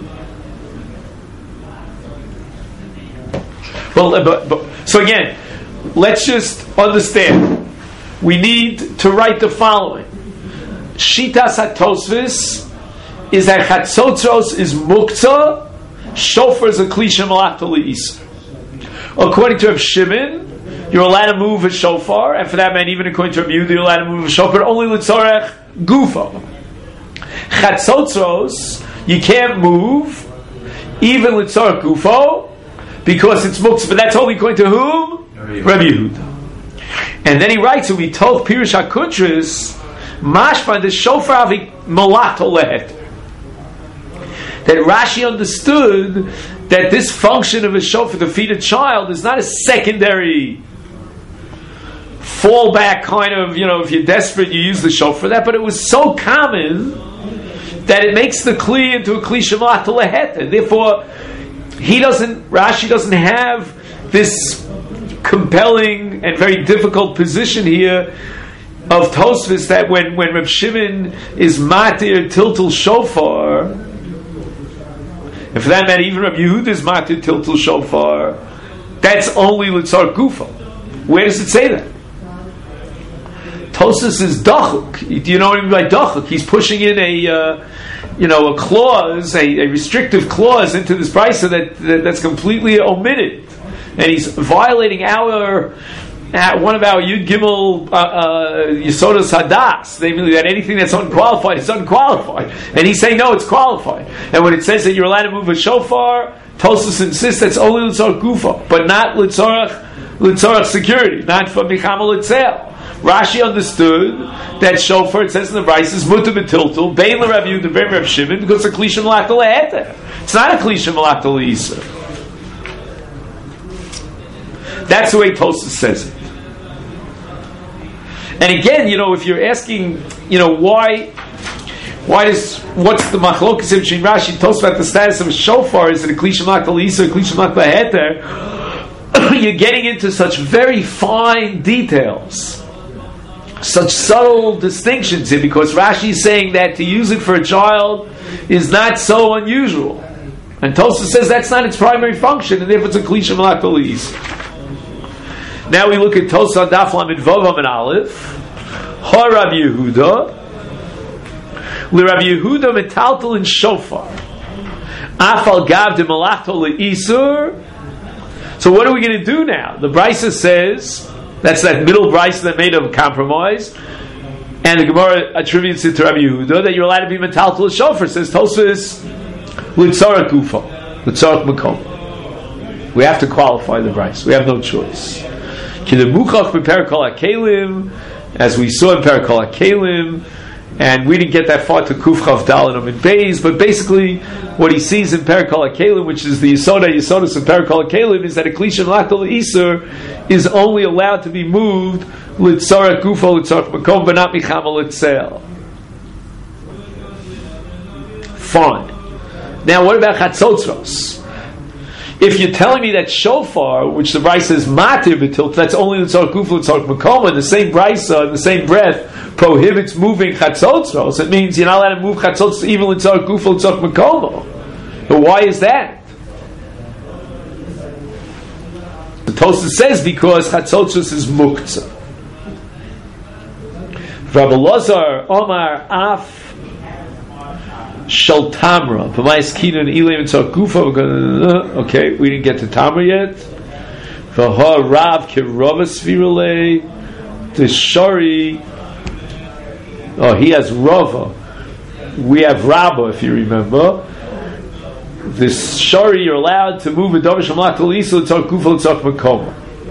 So again, let's just understand. We need to write the following. Shitas HaTosfos is that Chatzotzros is muktzah, shofar is a klisha malachta le'isa. According to Rav Shimon, you're allowed to move a shofar, and for that matter, even according to Rav Yehuda, you're allowed to move a shofar, only l'tzorech gufo. Chatzotzros, you can't move, even l'tzorech gufo, because it's muktzah, but that's only according to whom? Rabbi Yehuda. And then he writes, "We told Pirush HaKutris, mashma the shofar avi malachta lehet." That Rashi understood that this function of a shofar to feed a child is not a secondary fallback kind of, if you're desperate, you use the shofar for that, but it was so common that it makes the kli into a kli shemalach to lehet. Therefore, Rashi doesn't have this compelling and very difficult position here of Tosfos that when Reb Shimon is matir tiltul shofar, and for that matter, even Rabbi Yehuda is matir tiltul shofar, that's only l'tzar gufa. Where does it say that? Tosfos is dachuk. Do you know what I mean by dachuk? He's pushing in a clause, a restrictive clause into this brisa that's completely omitted, and he's violating one of our Yud Gimel Yesodas Hadas, namely that anything that's unqualified is unqualified, and he's saying no, it's qualified. And when it says that you're allowed to move a shofar, Tosfos insists that's only l'tzorech gufa, but not l'tzorech security, not for michamal itself. Rashi understood that shofar, it says in the Brisa, is mutar b'tiltul, bein l'Rav Yehuda, bein l'Rav Shimon, because it's a kli shemalach leheter. It's not a kli shemalach le'isa. That's the way Tosfos says it. And again, if you're asking, what's the machlokas between Rashi and Tosfos about the status of a shofar? Is it a kli shemalach le'isa, a kli shemalach leheter? You're getting into such very fine details, such subtle distinctions here, because Rashi is saying that to use it for a child is not so unusual, and Tosfos says that's not its primary function, and therefore it's a kli shemalach le'isa. Now we look at Tosfos on Daf Lamed Vav and Aleph. Ha Rav Yehuda, LeRav Yehuda metaltal in shofar. Afal gav de malachto leisur. So what are we going to do now? The Brisa says that's that middle Brisa that made a compromise, and the Gemara attributes it to Rav Yehuda that you're allowed to be metaltal in shofar. Says Tosfos l'tzorech gufa, l'tzorech makom. We have to qualify the Brisa. We have no choice. As we saw in Perikol HaKelim, and we didn't get that far to Kuf Chav Dal and Amid Beis, but basically what he sees in Perikol HaKelim, which is the Yesodus of Perikol HaKelim, is that a Kli shemalach le'isa is only allowed to be moved l'tzorech gufo, l'tzorech makom, but not michamal itzel. Fine. Now what about Chatzotzros? If you're telling me that shofar, which the Brisa is matir b'tiltul, that's only l'tzorech gufo, l'tzorech makom, and the same Brisa, in the same breath, prohibits moving Chatzotzros, it means you're not allowed to move Chatzotzros even l'tzorech gufo, l'tzorech makom. But why is that? The Tosfos says because Chatzotzros is muktzah. Rabbi Lazar Omar Af Shal Tamra. Okay, we didn't get to Tamra yet. V'ha Rav Kirovas Virale the Shari. Oh, he has Rava. We have Rabba, if you remember. This Shari, you're allowed to move a Davar Shemalach L'Isa L'Tzorech Gufa L'Tzorech Makom.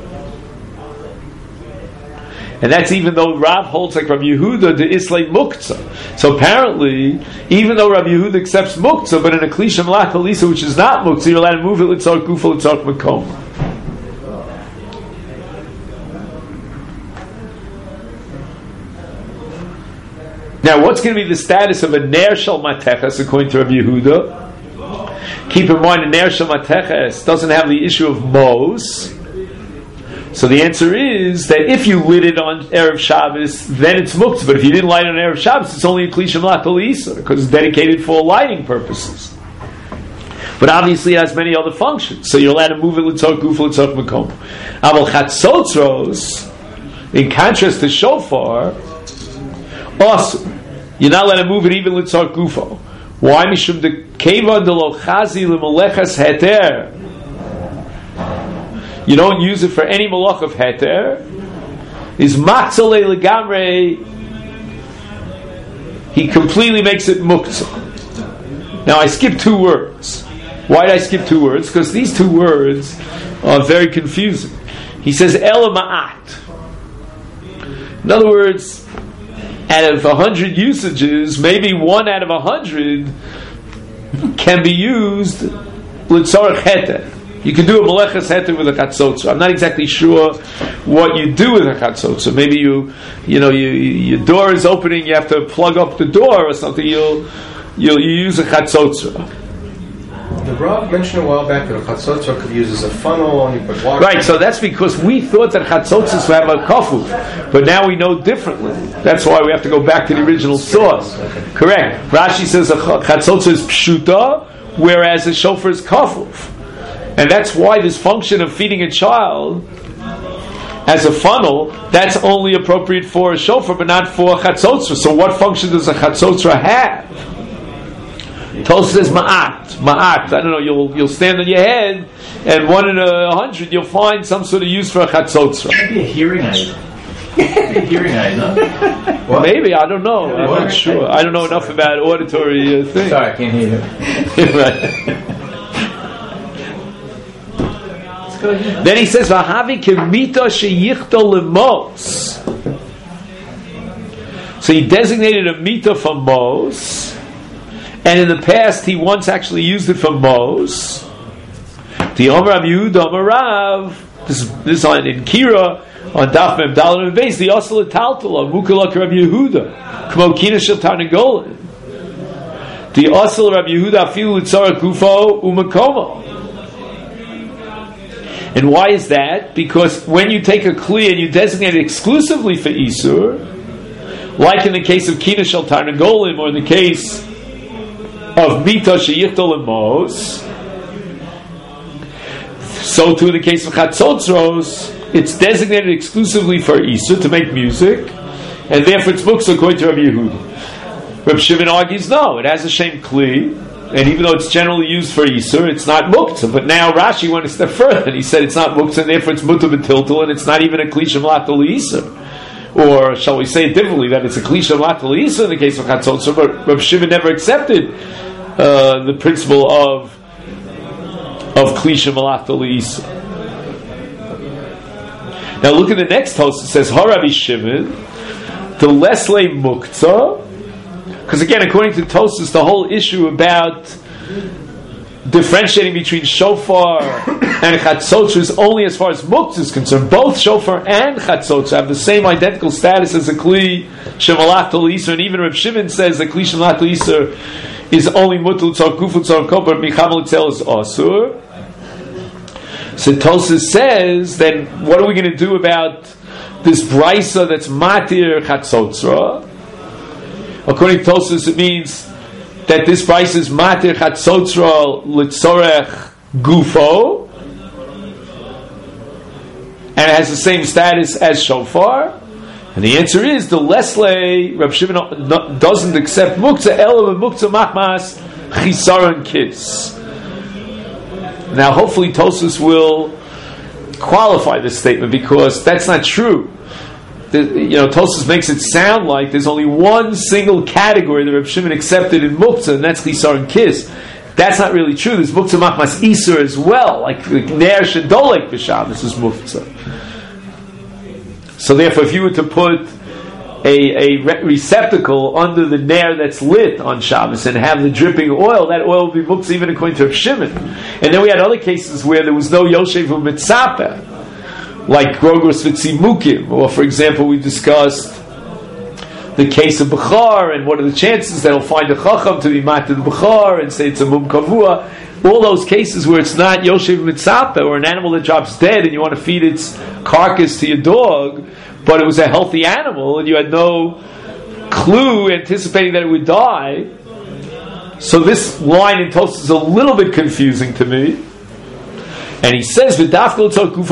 And that's even though Rav holds like Rabbi Yehuda, the Islay Muktzah. So apparently, even though Rabbi Yehuda accepts Muktzah, but in a Kli shemalach le'isa, which is not Muktzah, you're allowed to move it L'Tzorech Gufa L'Tzorech Makom. Now, what's going to be the status of a Ner Shel Mateches according to Rabbi Yehuda? Keep in mind, a Ner Shel Mateches doesn't have the issue of Mos. So the answer is that if you lit it on Erev Shabbos, then it's muktzah. But if you didn't light it on Erev Shabbos, it's only a Kli Shemelat L'Isur, because it's dedicated for lighting purposes. But obviously it has many other functions. So you're allowed to move it l'tzorech gufa, l'tzorech makom. Aval chatzotzros, in contrast to shofar, also, you're not allowed to move it even l'tzorech gufa. Why? Mishum de keva de lo chazi l'malechas heter. You don't use it for any malach of heter. Is matzalei legamrei. He completely makes it muktzah. Now I skipped 2 words. Why did I skip 2 words? Because these 2 words are very confusing. He says ela ma'at. In other words, out of 100 usages, maybe 1 out of 100 can be used l'tzorech heter. You can do a meleches heter with a chatzotzah. I'm not exactly sure what you do with a chatzotzah. Maybe your door is opening, you have to plug up the door or something. You use a chatzotzah. The Rav mentioned a while back that a chatzotzah could be used as a funnel and you put water. Right, so that's because we thought that chatzotzahs would have a kafuf, but now we know differently. That's why we have to go back to the original source. Okay. Correct. Rashi says a chatzotzah is pshuta, whereas a shofar is kafuf. And that's why this function of feeding a child as a funnel, that's only appropriate for a shofar, but not for a chatzotzah. So what function does a chatzotzah have? Tosfos says ma'at. I don't know. You'll stand on your head, and 1 in 100 you'll find some sort of use for a chatzotzah. Maybe a hearing aid. Maybe a hearing aid, no? What? Maybe, I don't know. I'm not sure. I don't know enough about auditory things. Sorry, I can't hear you. Right. Then he says, "V'havi kemita sheyichto lemos." So he designated a mita for mos. And in the past, he once actually used it for mos. The Omer Rabbi Yehuda, Omer Rav, this on in Kira, on Daf Mem Daled and Beis, the Osel Taltala, Mukalak Rabbi Yehuda, Kmo Kina Shel Tarnagolin. The Osel Rabbi Yehuda, Afilu L'tzorech Gufo Umakomo. And why is that? Because when you take a kli and you designate it exclusively for Isur, like in the case of Kina Shel Tarnagolim, or in the case of Mita Sheyichto Lemos, so too in the case of Chatzotzros, it's designated exclusively for Isur, to make music, and therefore it's muktzah according to Rabbi Yehuda. Rabbi Shimon argues, no, it has a shem kli, and even though it's generally used for Isur, it's not muktzah. But now Rashi went a step further, and he said it's not muktzah, and therefore it's mutar b'tiltul, and it's not even a Kli Shemelat L'Isur. Or shall we say it differently, that it's a Kli Shemelat L'Isur in the case of Chatzotzros, but Rabbi Shimon never accepted the principle of Kli Shemelat L'Isur. Now look at the next post. It says, Rabbi Shimon, the lesle muktzah. Because again, according to Tosfos, the whole issue about differentiating between shofar and chatzotzah is only as far as muktzah is concerned. Both shofar and chatzotzah have the same identical status as a Kli Shemelat L'Isur, and even Reb Shimon says that Kli Shemelat L'Isur is only mutul tzor kufu tzor kol, but micham l'tzel is asur. So Tosfos says, then what are we going to do about this brisa that's matir chatzotzah? According to Tosfos, it means that this brisa is matir chatzotzah l'tzorech gufo, and it has the same status as shofar. And the answer is the lesle Reb Shimon doesn't accept muktzah ela v'muktzah machmas chisaron kis. Now, hopefully, Tosfos will qualify this statement, because that's not true. Tosfos makes it sound like there's only one single category that Reb Shimon accepted in muktzah, and that's chisaron kis. That's not really true. There's muktzah machmas isur as well, like ner shedolek b'Shabbos is muktzah. So therefore, if you were to put a receptacle under the ner that's lit on Shabbos and have the dripping oil, that oil would be muktzah even according to Reb Shimon. And then we had other cases where there was no yoshev u'mitzapeh, like grogros v'tzimukim, or for example, we discussed the case of Bechar, and what are the chances that he'll find a chacham to be matir the Bechar and say it's a mum kavua. all those cases where it's not Yoshev Mitzapeh, or an animal that drops dead and you want to feed its carcass to your dog, but it was a healthy animal and you had no clue anticipating that it would die. So this line in Tosfos is a little bit confusing to me. And he says, again, well,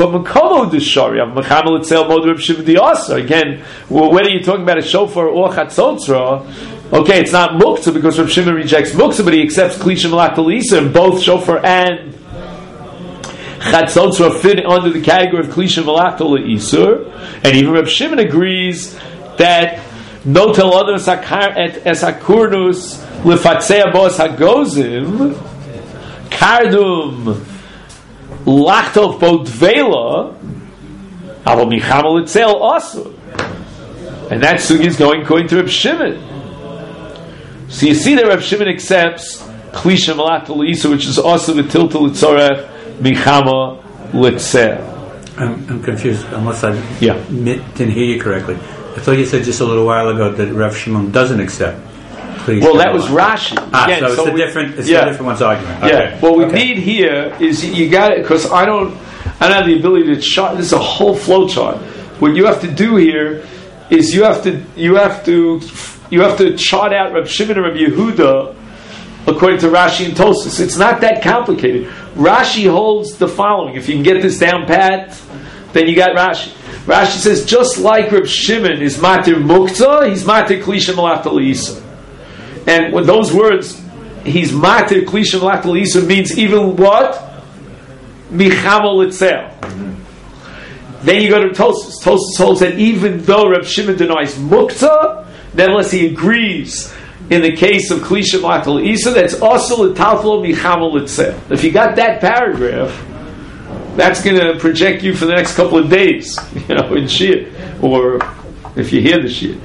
whether you're talking about a shofar or chatzotzra, okay, it's not muktzah because Reb Shimon rejects muktzah, but he accepts klisha malach l'isa, and both shofar and chatzotzra fit under the category of klisha malach l'isa. And even Reb Shimon agrees that no tel other esakurnus lefatzea bos hagozim kardum lachtov bodvela avo michamol itzel also, and that sugi is going according to Reb Shimon. So you see that Reb Shimon accepts klisha malach l'isa, which is also the tiltul litzorech michama litzel. I'm confused unless I didn't hear you correctly. I thought you said just a little while ago that Rav Shimon doesn't accept. Well, that was Rashi. Again, so it's a different one's argument. Okay. Yeah. What we need here is you got it, because I don't have the ability to chart. This is a whole flow chart. What you have to do here is you have to chart out Rav Shimon and Rav Yehuda according to Rashi and Tosfos. It's not that complicated. Rashi holds the following. If you can get this down pat, then you got Rashi. Rashi says, just like Reb Shimon is matir muktzah, he's matir klisha malach l'isa. And with those words, he's matir klisha malach l'isa means even what? Michamol itzel. Then you go to Tosfos. Tosfos holds that even though Reb Shimon denies muktzah, nevertheless he agrees in the case of klisha malach l'isa, that's also l'talflo michamol itzel. If you got that paragraph, that's going to project you for the next couple of days, in Shia, or if you hear the Shia.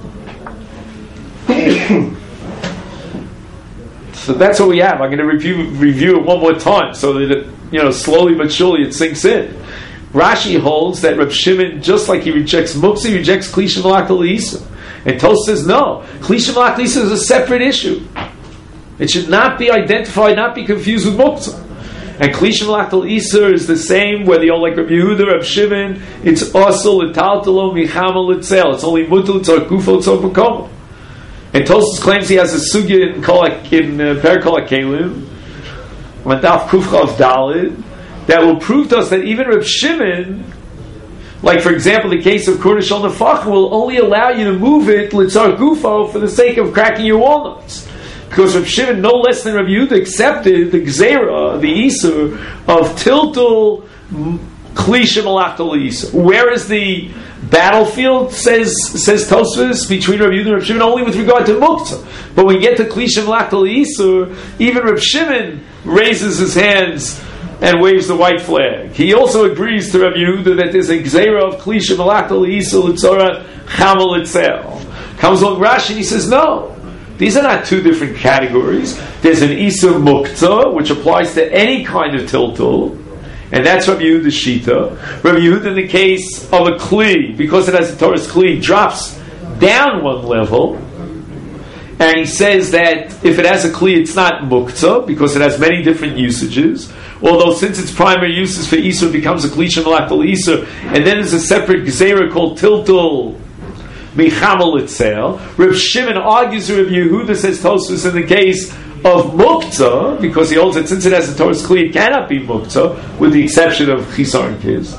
So that's what we have. I'm going to review it one more time so that slowly but surely it sinks in. Rashi holds that Reb Shimon, just like he rejects muktzah, he rejects klisha malach l'isa, and Tosfos says no. Klisha malach l'isa is a separate issue. It should not be identified, not be confused with muktzah. And klisha malach l'isa is the same whether you're like Reb Yehuda, Reb Shimon. It's also l'taltalo michamol litzel. It's only mutal tzor gufo tzor makom. And Tosfos claims he has a sugya in Perek Kol HaKelim, Madaf Kufchav Dalid, that will prove to us that even Reb Shimon, like for example the case of Kurdish al Nefach, will only allow you to move it l'tzor gufo for the sake of cracking your walnuts. Because Reb Shimon, no less than Reb Yehuda, accepted the Gzeira, the Isur, of Tiltul Klisha Malach l'Isur. Where is the battlefield, says Tosfos, between Reb Yehuda and Reb Shimon, only with regard to Muktzah. But when we get to Klisha Malach l'Isur, even Reb Shimon raises his hands and waves the white flag. He also agrees to Reb Yehuda that there's a Gzeira of Klisha Malach l'Isur l'Tzorah Chamol Itzel. Comes along Rashi and he says, no. These are not two different categories. There's an Isur Muktzah, which applies to any kind of tiltul, and that's Rabbi Yehuda's Shita. Rabbi Yehuda, in the case of a Kli, because it has a Torah's Kli, drops down one level, and he says that if it has a Kli, it's not Muktzah, because it has many different usages, although since its primary use is for Isur, it becomes a Klisha Malach l'Isur, and then there's a separate Gezerah called Tiltul Michamol Itzel. Reb Shimon argues with Reb Yehuda, says Tosfos, in the case of Muktzah, because he holds that since it has a Torah's Kli, it cannot be Muktzah, with the exception of Chisar and Kiz.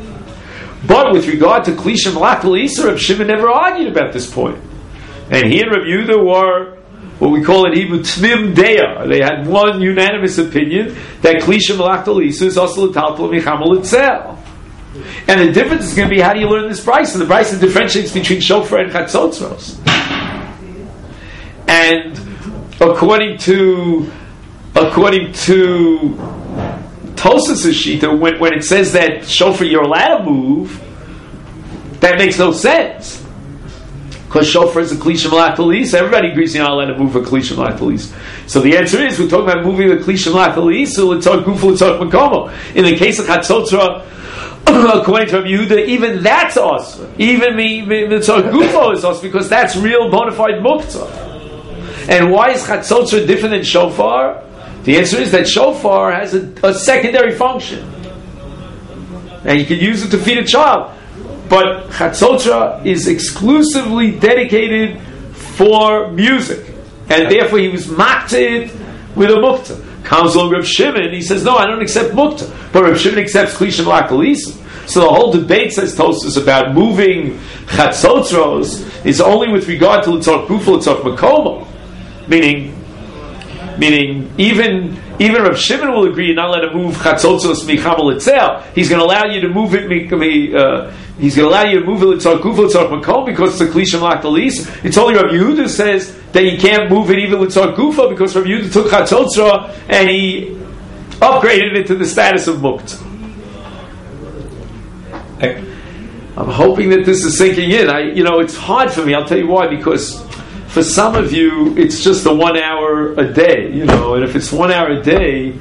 But with regard to Klisha Malach l'Isur, Reb Shimon never argued about this point. And he and Reb Yehuda were what we call in Hebrew Tmim Deya. They had one unanimous opinion that Klisha Malach l'Isur is also l'taltal Michamol Itzel. And the difference is going to be, how do you learn this Brisa? And the Brisa differentiates between shofar and chatzotzros. And according to Tosfos' Shita, when it says that shofar you're allowed to move, that makes no sense. Because shofar is a klisha malach l'isa. Everybody agrees you're not allowed to move a klisha malach l'isa. So the answer is, we're talking about moving the klisha malach l'isa, l'tzor gufu, l'tzor makomo. In the case of chatzotzra, according to Rabbi Yehuda, even that's awesome. Even l'tzor gufo is awesome, because that's real bona fide muktzah. And why is chatzotzra different than shofar? The answer is that shofar has a secondary function, and you can use it to feed a child. But Chatzotra is exclusively dedicated for music, and therefore he was makted with a mukta. Comes along Reb Shimon, he says, no, I don't accept mukta, but Reb Shimon accepts klishim lakalisa. So the whole debate, says Tosfos, about moving Chatzotros is only with regard to Litzarch Gufa, Litzarch Makomo, meaning even Reb Shimon will agree you're not allowed to move Chatzotros Michamal Litzel. He's going to allow you to move it. He's going to allow you to move it Litzarch Gufa, Litzarch Makom because it's a klishim lakalisa. It's only Reb Yehuda says that you can't move it even Litzarch Gufa because Reb Yehuda took Chatzotra and he upgraded it to the status of Mukt. I'm hoping that this is sinking in. It's hard for me. I'll tell you why. Because for some of you, it's just a 1 hour a day. And if it's 1 hour a day,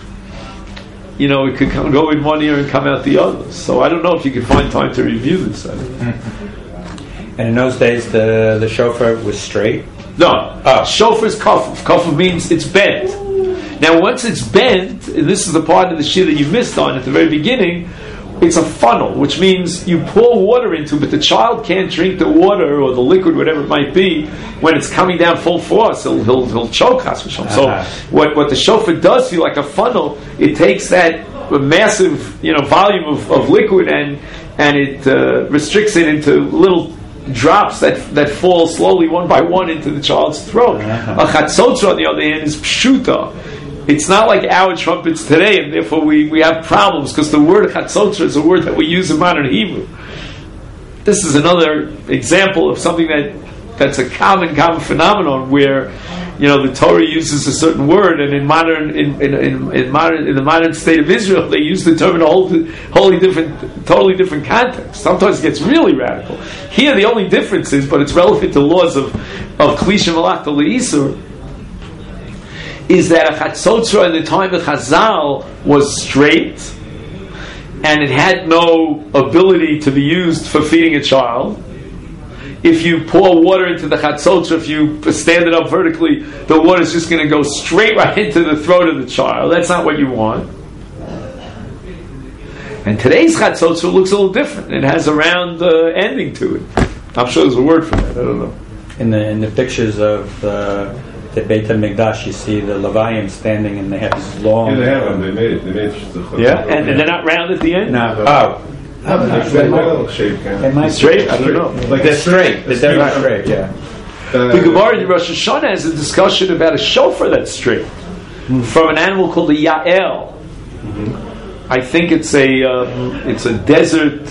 it could go in one ear and come out the other. So I don't know if you can find time to review this. And in those days, the shofar was straight. No, shofar is kafuf. Kafuf means it's bent. Now, once it's bent, and this is the part of the shir that you missed on at the very beginning. It's a funnel, which means you pour water into, but the child can't drink the water or the liquid, whatever it might be, when it's coming down full force. He'll choke us. So what the shofar does feel like a funnel. It takes that massive volume of liquid and it restricts it into little drops that fall slowly one by one into the child's throat. A chatzotra, on the other hand, is pshuta. It's not like our trumpets today, and therefore we have problems, because the word chatzotra is a word that we use in modern Hebrew. This is another example of something that's a common phenomenon where the Torah uses a certain word, and in the modern state of Israel they use the term in a totally different context. Sometimes it gets really radical. Here the only difference is, but it's relevant to laws of Klishim Malachta L'Isur, is that a chatzotra in the time of Chazal was straight, and it had no ability to be used for feeding a child. If you pour water into the chatzotra, if you stand it up vertically, the water is just going to go straight right into the throat of the child. That's not what you want. And today's chatzotra looks a little different. It has a round ending to it. I'm sure there's a word for that. I don't know. In the pictures of the Beit HaMikdash, you see the Levayim standing, and they have this long. Yeah, they have them. They made it. Yeah, and they're not round at the end. No. They're little shape. Straight? I don't know. Like they're straight. They're not straight. Yeah. The Gemara in Rosh Hashanah has a discussion about a shofar that's straight from an animal called a Yael. I think it's a desert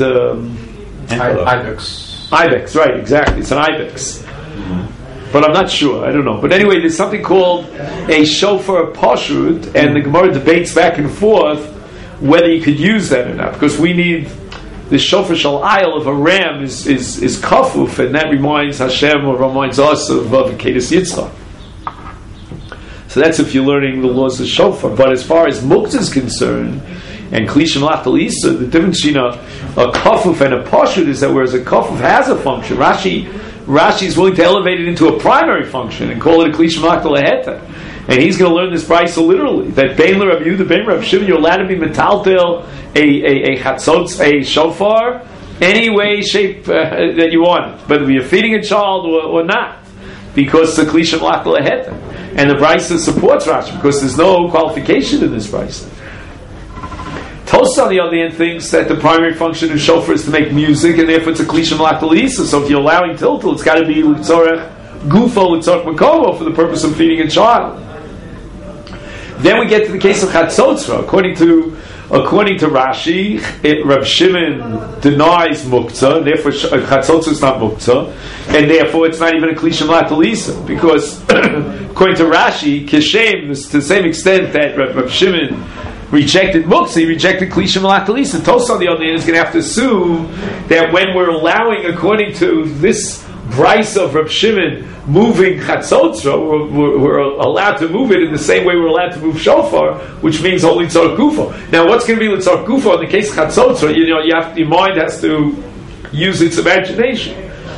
Ibex. Ibex, right? Exactly. It's an ibex. But I'm not sure. I don't know. But anyway, there's something called a shofar pashut, and the Gemara debates back and forth whether you could use that or not, because we need the shofar shal ayil of a ram is kafuf, and that reminds Hashem or reminds us of Kedas Yitzchak. So that's if you're learning the laws of shofar. But as far as muktzah is concerned, and klishim lachal isa, the difference between a kafuf and a pashut is that whereas a kafuf has a function, Rashi is willing to elevate it into a primary function and call it a klishim lachal laheta. And he's going to learn this brayso literally, that bein l'Rab Yehuda, bein l'Rab Shimon, you're allowed to be metaltel a chatzotz, a shofar, any way, shape that you want it, whether you're feeding a child or not, because the klishim lachal laheta. And the brayso supports Rashi because there's no qualification in this brayso. Tosfos, on the other hand, thinks that the primary function of shofar is to make music, and therefore it's a klishim lachal isa. So if you're allowing tiltul, it's got to be litzorech gufo, litzorech makomo, for the purpose of feeding a child. Then we get to the case of chatzotra. According to Rashi, Rab Shimon denies muktzah, therefore chatzotra is not muktzah, and therefore it's not even a klishim lachal isa, because according to Rashi, kishem, to the same extent that Rab Shimon rejected muktzah, he rejected klishim lachal isa. Tosfos, on the other hand, is going to have to assume that when we're allowing, according to this brayso of Rab Shimon, moving chatzotra, we're allowed to move it in the same way we're allowed to move shofar, which means only litzarch gufo. Now, what's going to be litzarch gufo in the case of chatzotra? Your mind has to use its imagination.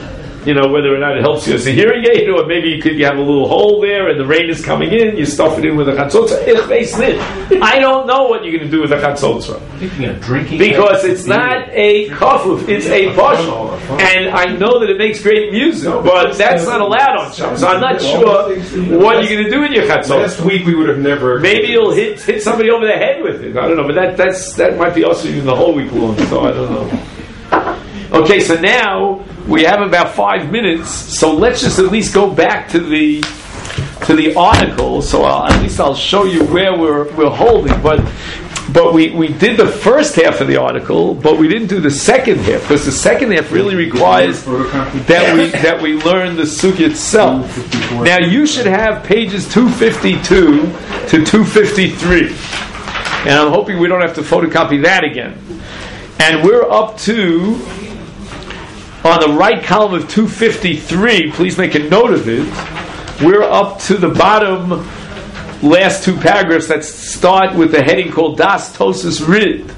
whether or not it helps you as a hearing aid, or maybe you have a little hole there and the rain is coming in, you stuff it in with a chatzotza. I don't know what you're going to do with a chatzotza. Because it's not a kafuf, it's a bashal. And I know that it makes great music, but that's not allowed on Shabbos. So I'm not sure what you're going to do with your chatzotza. Last week we would have never... Maybe you'll hit somebody over the head with it. I don't know, but that might be also even the whole week long, so I don't know. Okay, so now we have about 5 minutes, so let's just at least go back to the article. So at least I'll show you where we're holding. But we did the first half of the article, but we didn't do the second half, because the second half really requires that we learn the sugya itself. Now you should have pages 252 to 253, and I'm hoping we don't have to photocopy that again. And we're up to, on the right column of 253, please make a note of it, we're up to the bottom last two paragraphs that start with the heading called Das Tosus Rid.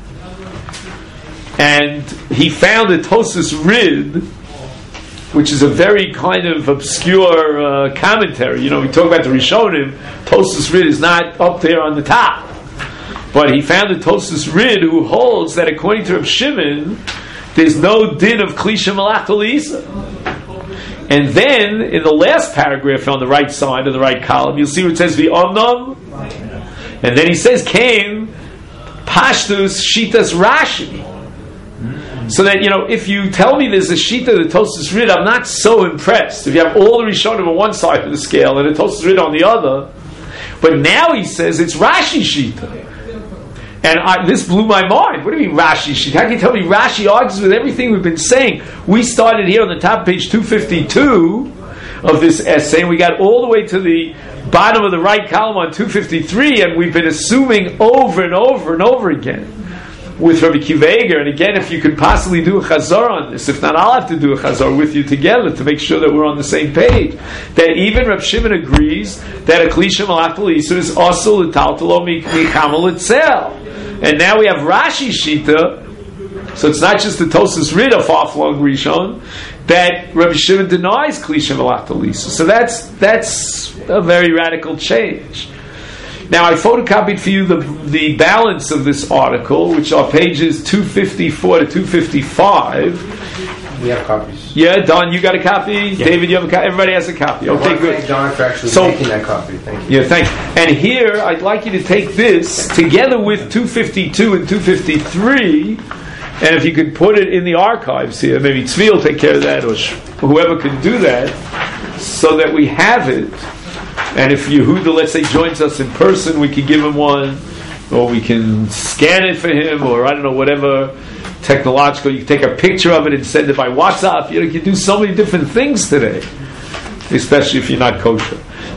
And he found that Tosus Rid, which is a very kind of obscure commentary. We talk about the Rishonim, Tosus Rid is not up there on the top. But he found a Tosus Rid who holds that according to Reb Shimon, there's no din of Klisha Malach L'Isa. And then, in the last paragraph on the right side of the right column, you'll see where it says V'omnam. And then he says, came Pashtus Shitas Rashi. So that, if you tell me there's a Shita, the Tosus Rid, I'm not so impressed. If you have all the Rishonim on one side of the scale and the Tosus Rid on the other. But now he says it's Rashi Shita. And this blew my mind. What do you mean Rashi Shita? How can you tell me Rashi argues with everything we've been saying? We started here on the top page 252 of this essay, and we got all the way to the bottom of the right column on 253, and we've been assuming over and over and over again with Rabbi Akiva Eiger. And again, if you could possibly do a chazar on this, if not, I'll have to do a chazar with you together to make sure that we're on the same page. That even Reb Shimon agrees that a Klisha Malach L'Isa is also l'taltalo michamal itzel. And now we have Rashi Shita, so it's not just the Tosus Rid of far-flung Rishon, that Rabbi Shimon denies Klisha Malach L'Isa. So that's a very radical change. Now I photocopied for you the balance of this article, which are pages 254 to 255. We have copies. Yeah, Don, you got a copy? Yeah. David, you have a copy? Everybody has a copy. Okay, good. Thank Don for actually making that copy. Thank you. Yeah, thanks. And here, I'd like you to take this together with 252 and 253, and if you could put it in the archives here, maybe Tzvi will take care of that, or whoever can do that, so that we have it. And if Yehuda, let's say, joins us in person, we can give him one, or we can scan it for him, or I don't know, whatever technological. You can take a picture of it and send it by WhatsApp. You can do so many different things today, especially if you're not kosher.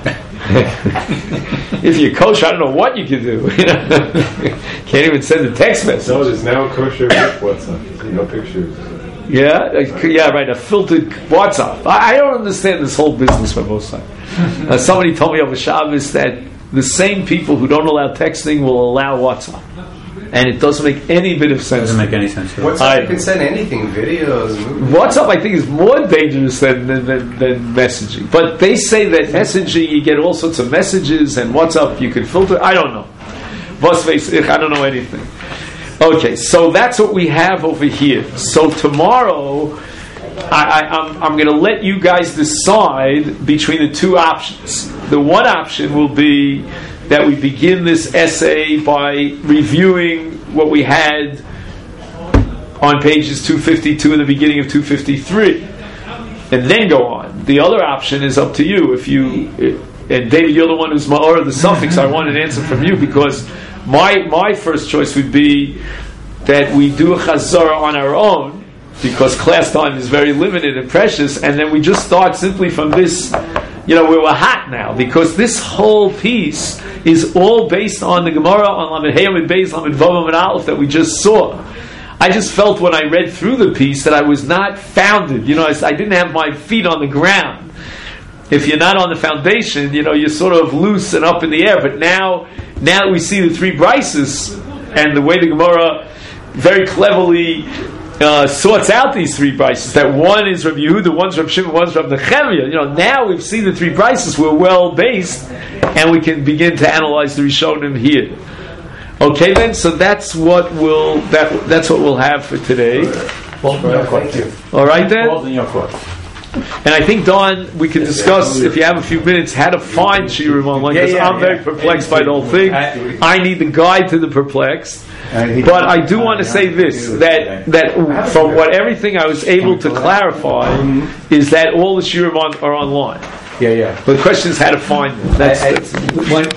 If you're kosher, I don't know what you can do. Can't even send a text message. No, there's now kosher with WhatsApp. No pictures. Yeah, right. A filtered WhatsApp. I don't understand this whole business for most time. Somebody told me over Shabbos that the same people who don't allow texting will allow WhatsApp, and it doesn't make any bit of sense. Doesn't make any sense. WhatsApp, you can send anything, videos, movies. WhatsApp, I think, is more dangerous than messaging. But they say that messaging, you get all sorts of messages, and WhatsApp, you can filter. I don't know. I don't know anything. Okay, so that's what we have over here. So tomorrow, I'm going to let you guys decide between the two options. The one option will be that we begin this essay by reviewing what we had on pages 252 and the beginning of 253, and then go on. The other option is up to you. And David, you're the one who's ma'or the suffix. I want an answer from you, because my first choice would be that we do a chazara on our own, because class time is very limited and precious, and then we just start simply from this, we're hot now, because this whole piece is all based on the Gemara on Lamed Hey Amud Beis Lamed Vav Amud Aleph that we just saw. I just felt when I read through the piece that I was not founded. I didn't have my feet on the ground. If you're not on the foundation, you're sort of loose and up in the air. But now that we see the three brises and the way the Gemara very cleverly sorts out these three prices. That one is Rabbi Yehuda, one's Rabbi Shimon, one's Rabbi Nechemia. Now we've seen the three prices. We're well based, and we can begin to analyze the Rishonim here. Okay, then. So that's what that's what we'll have for today. Thank you. All right, then. And I think, Don, we can discuss, if you have a few minutes, how to find Shiurim online, because I'm very perplexed by the whole thing. I need the guide to the perplexed. But I do want to say this, that from what everything I was able to clarify, is that all the Shiurim are online. Yeah. But the question is how to find them. That's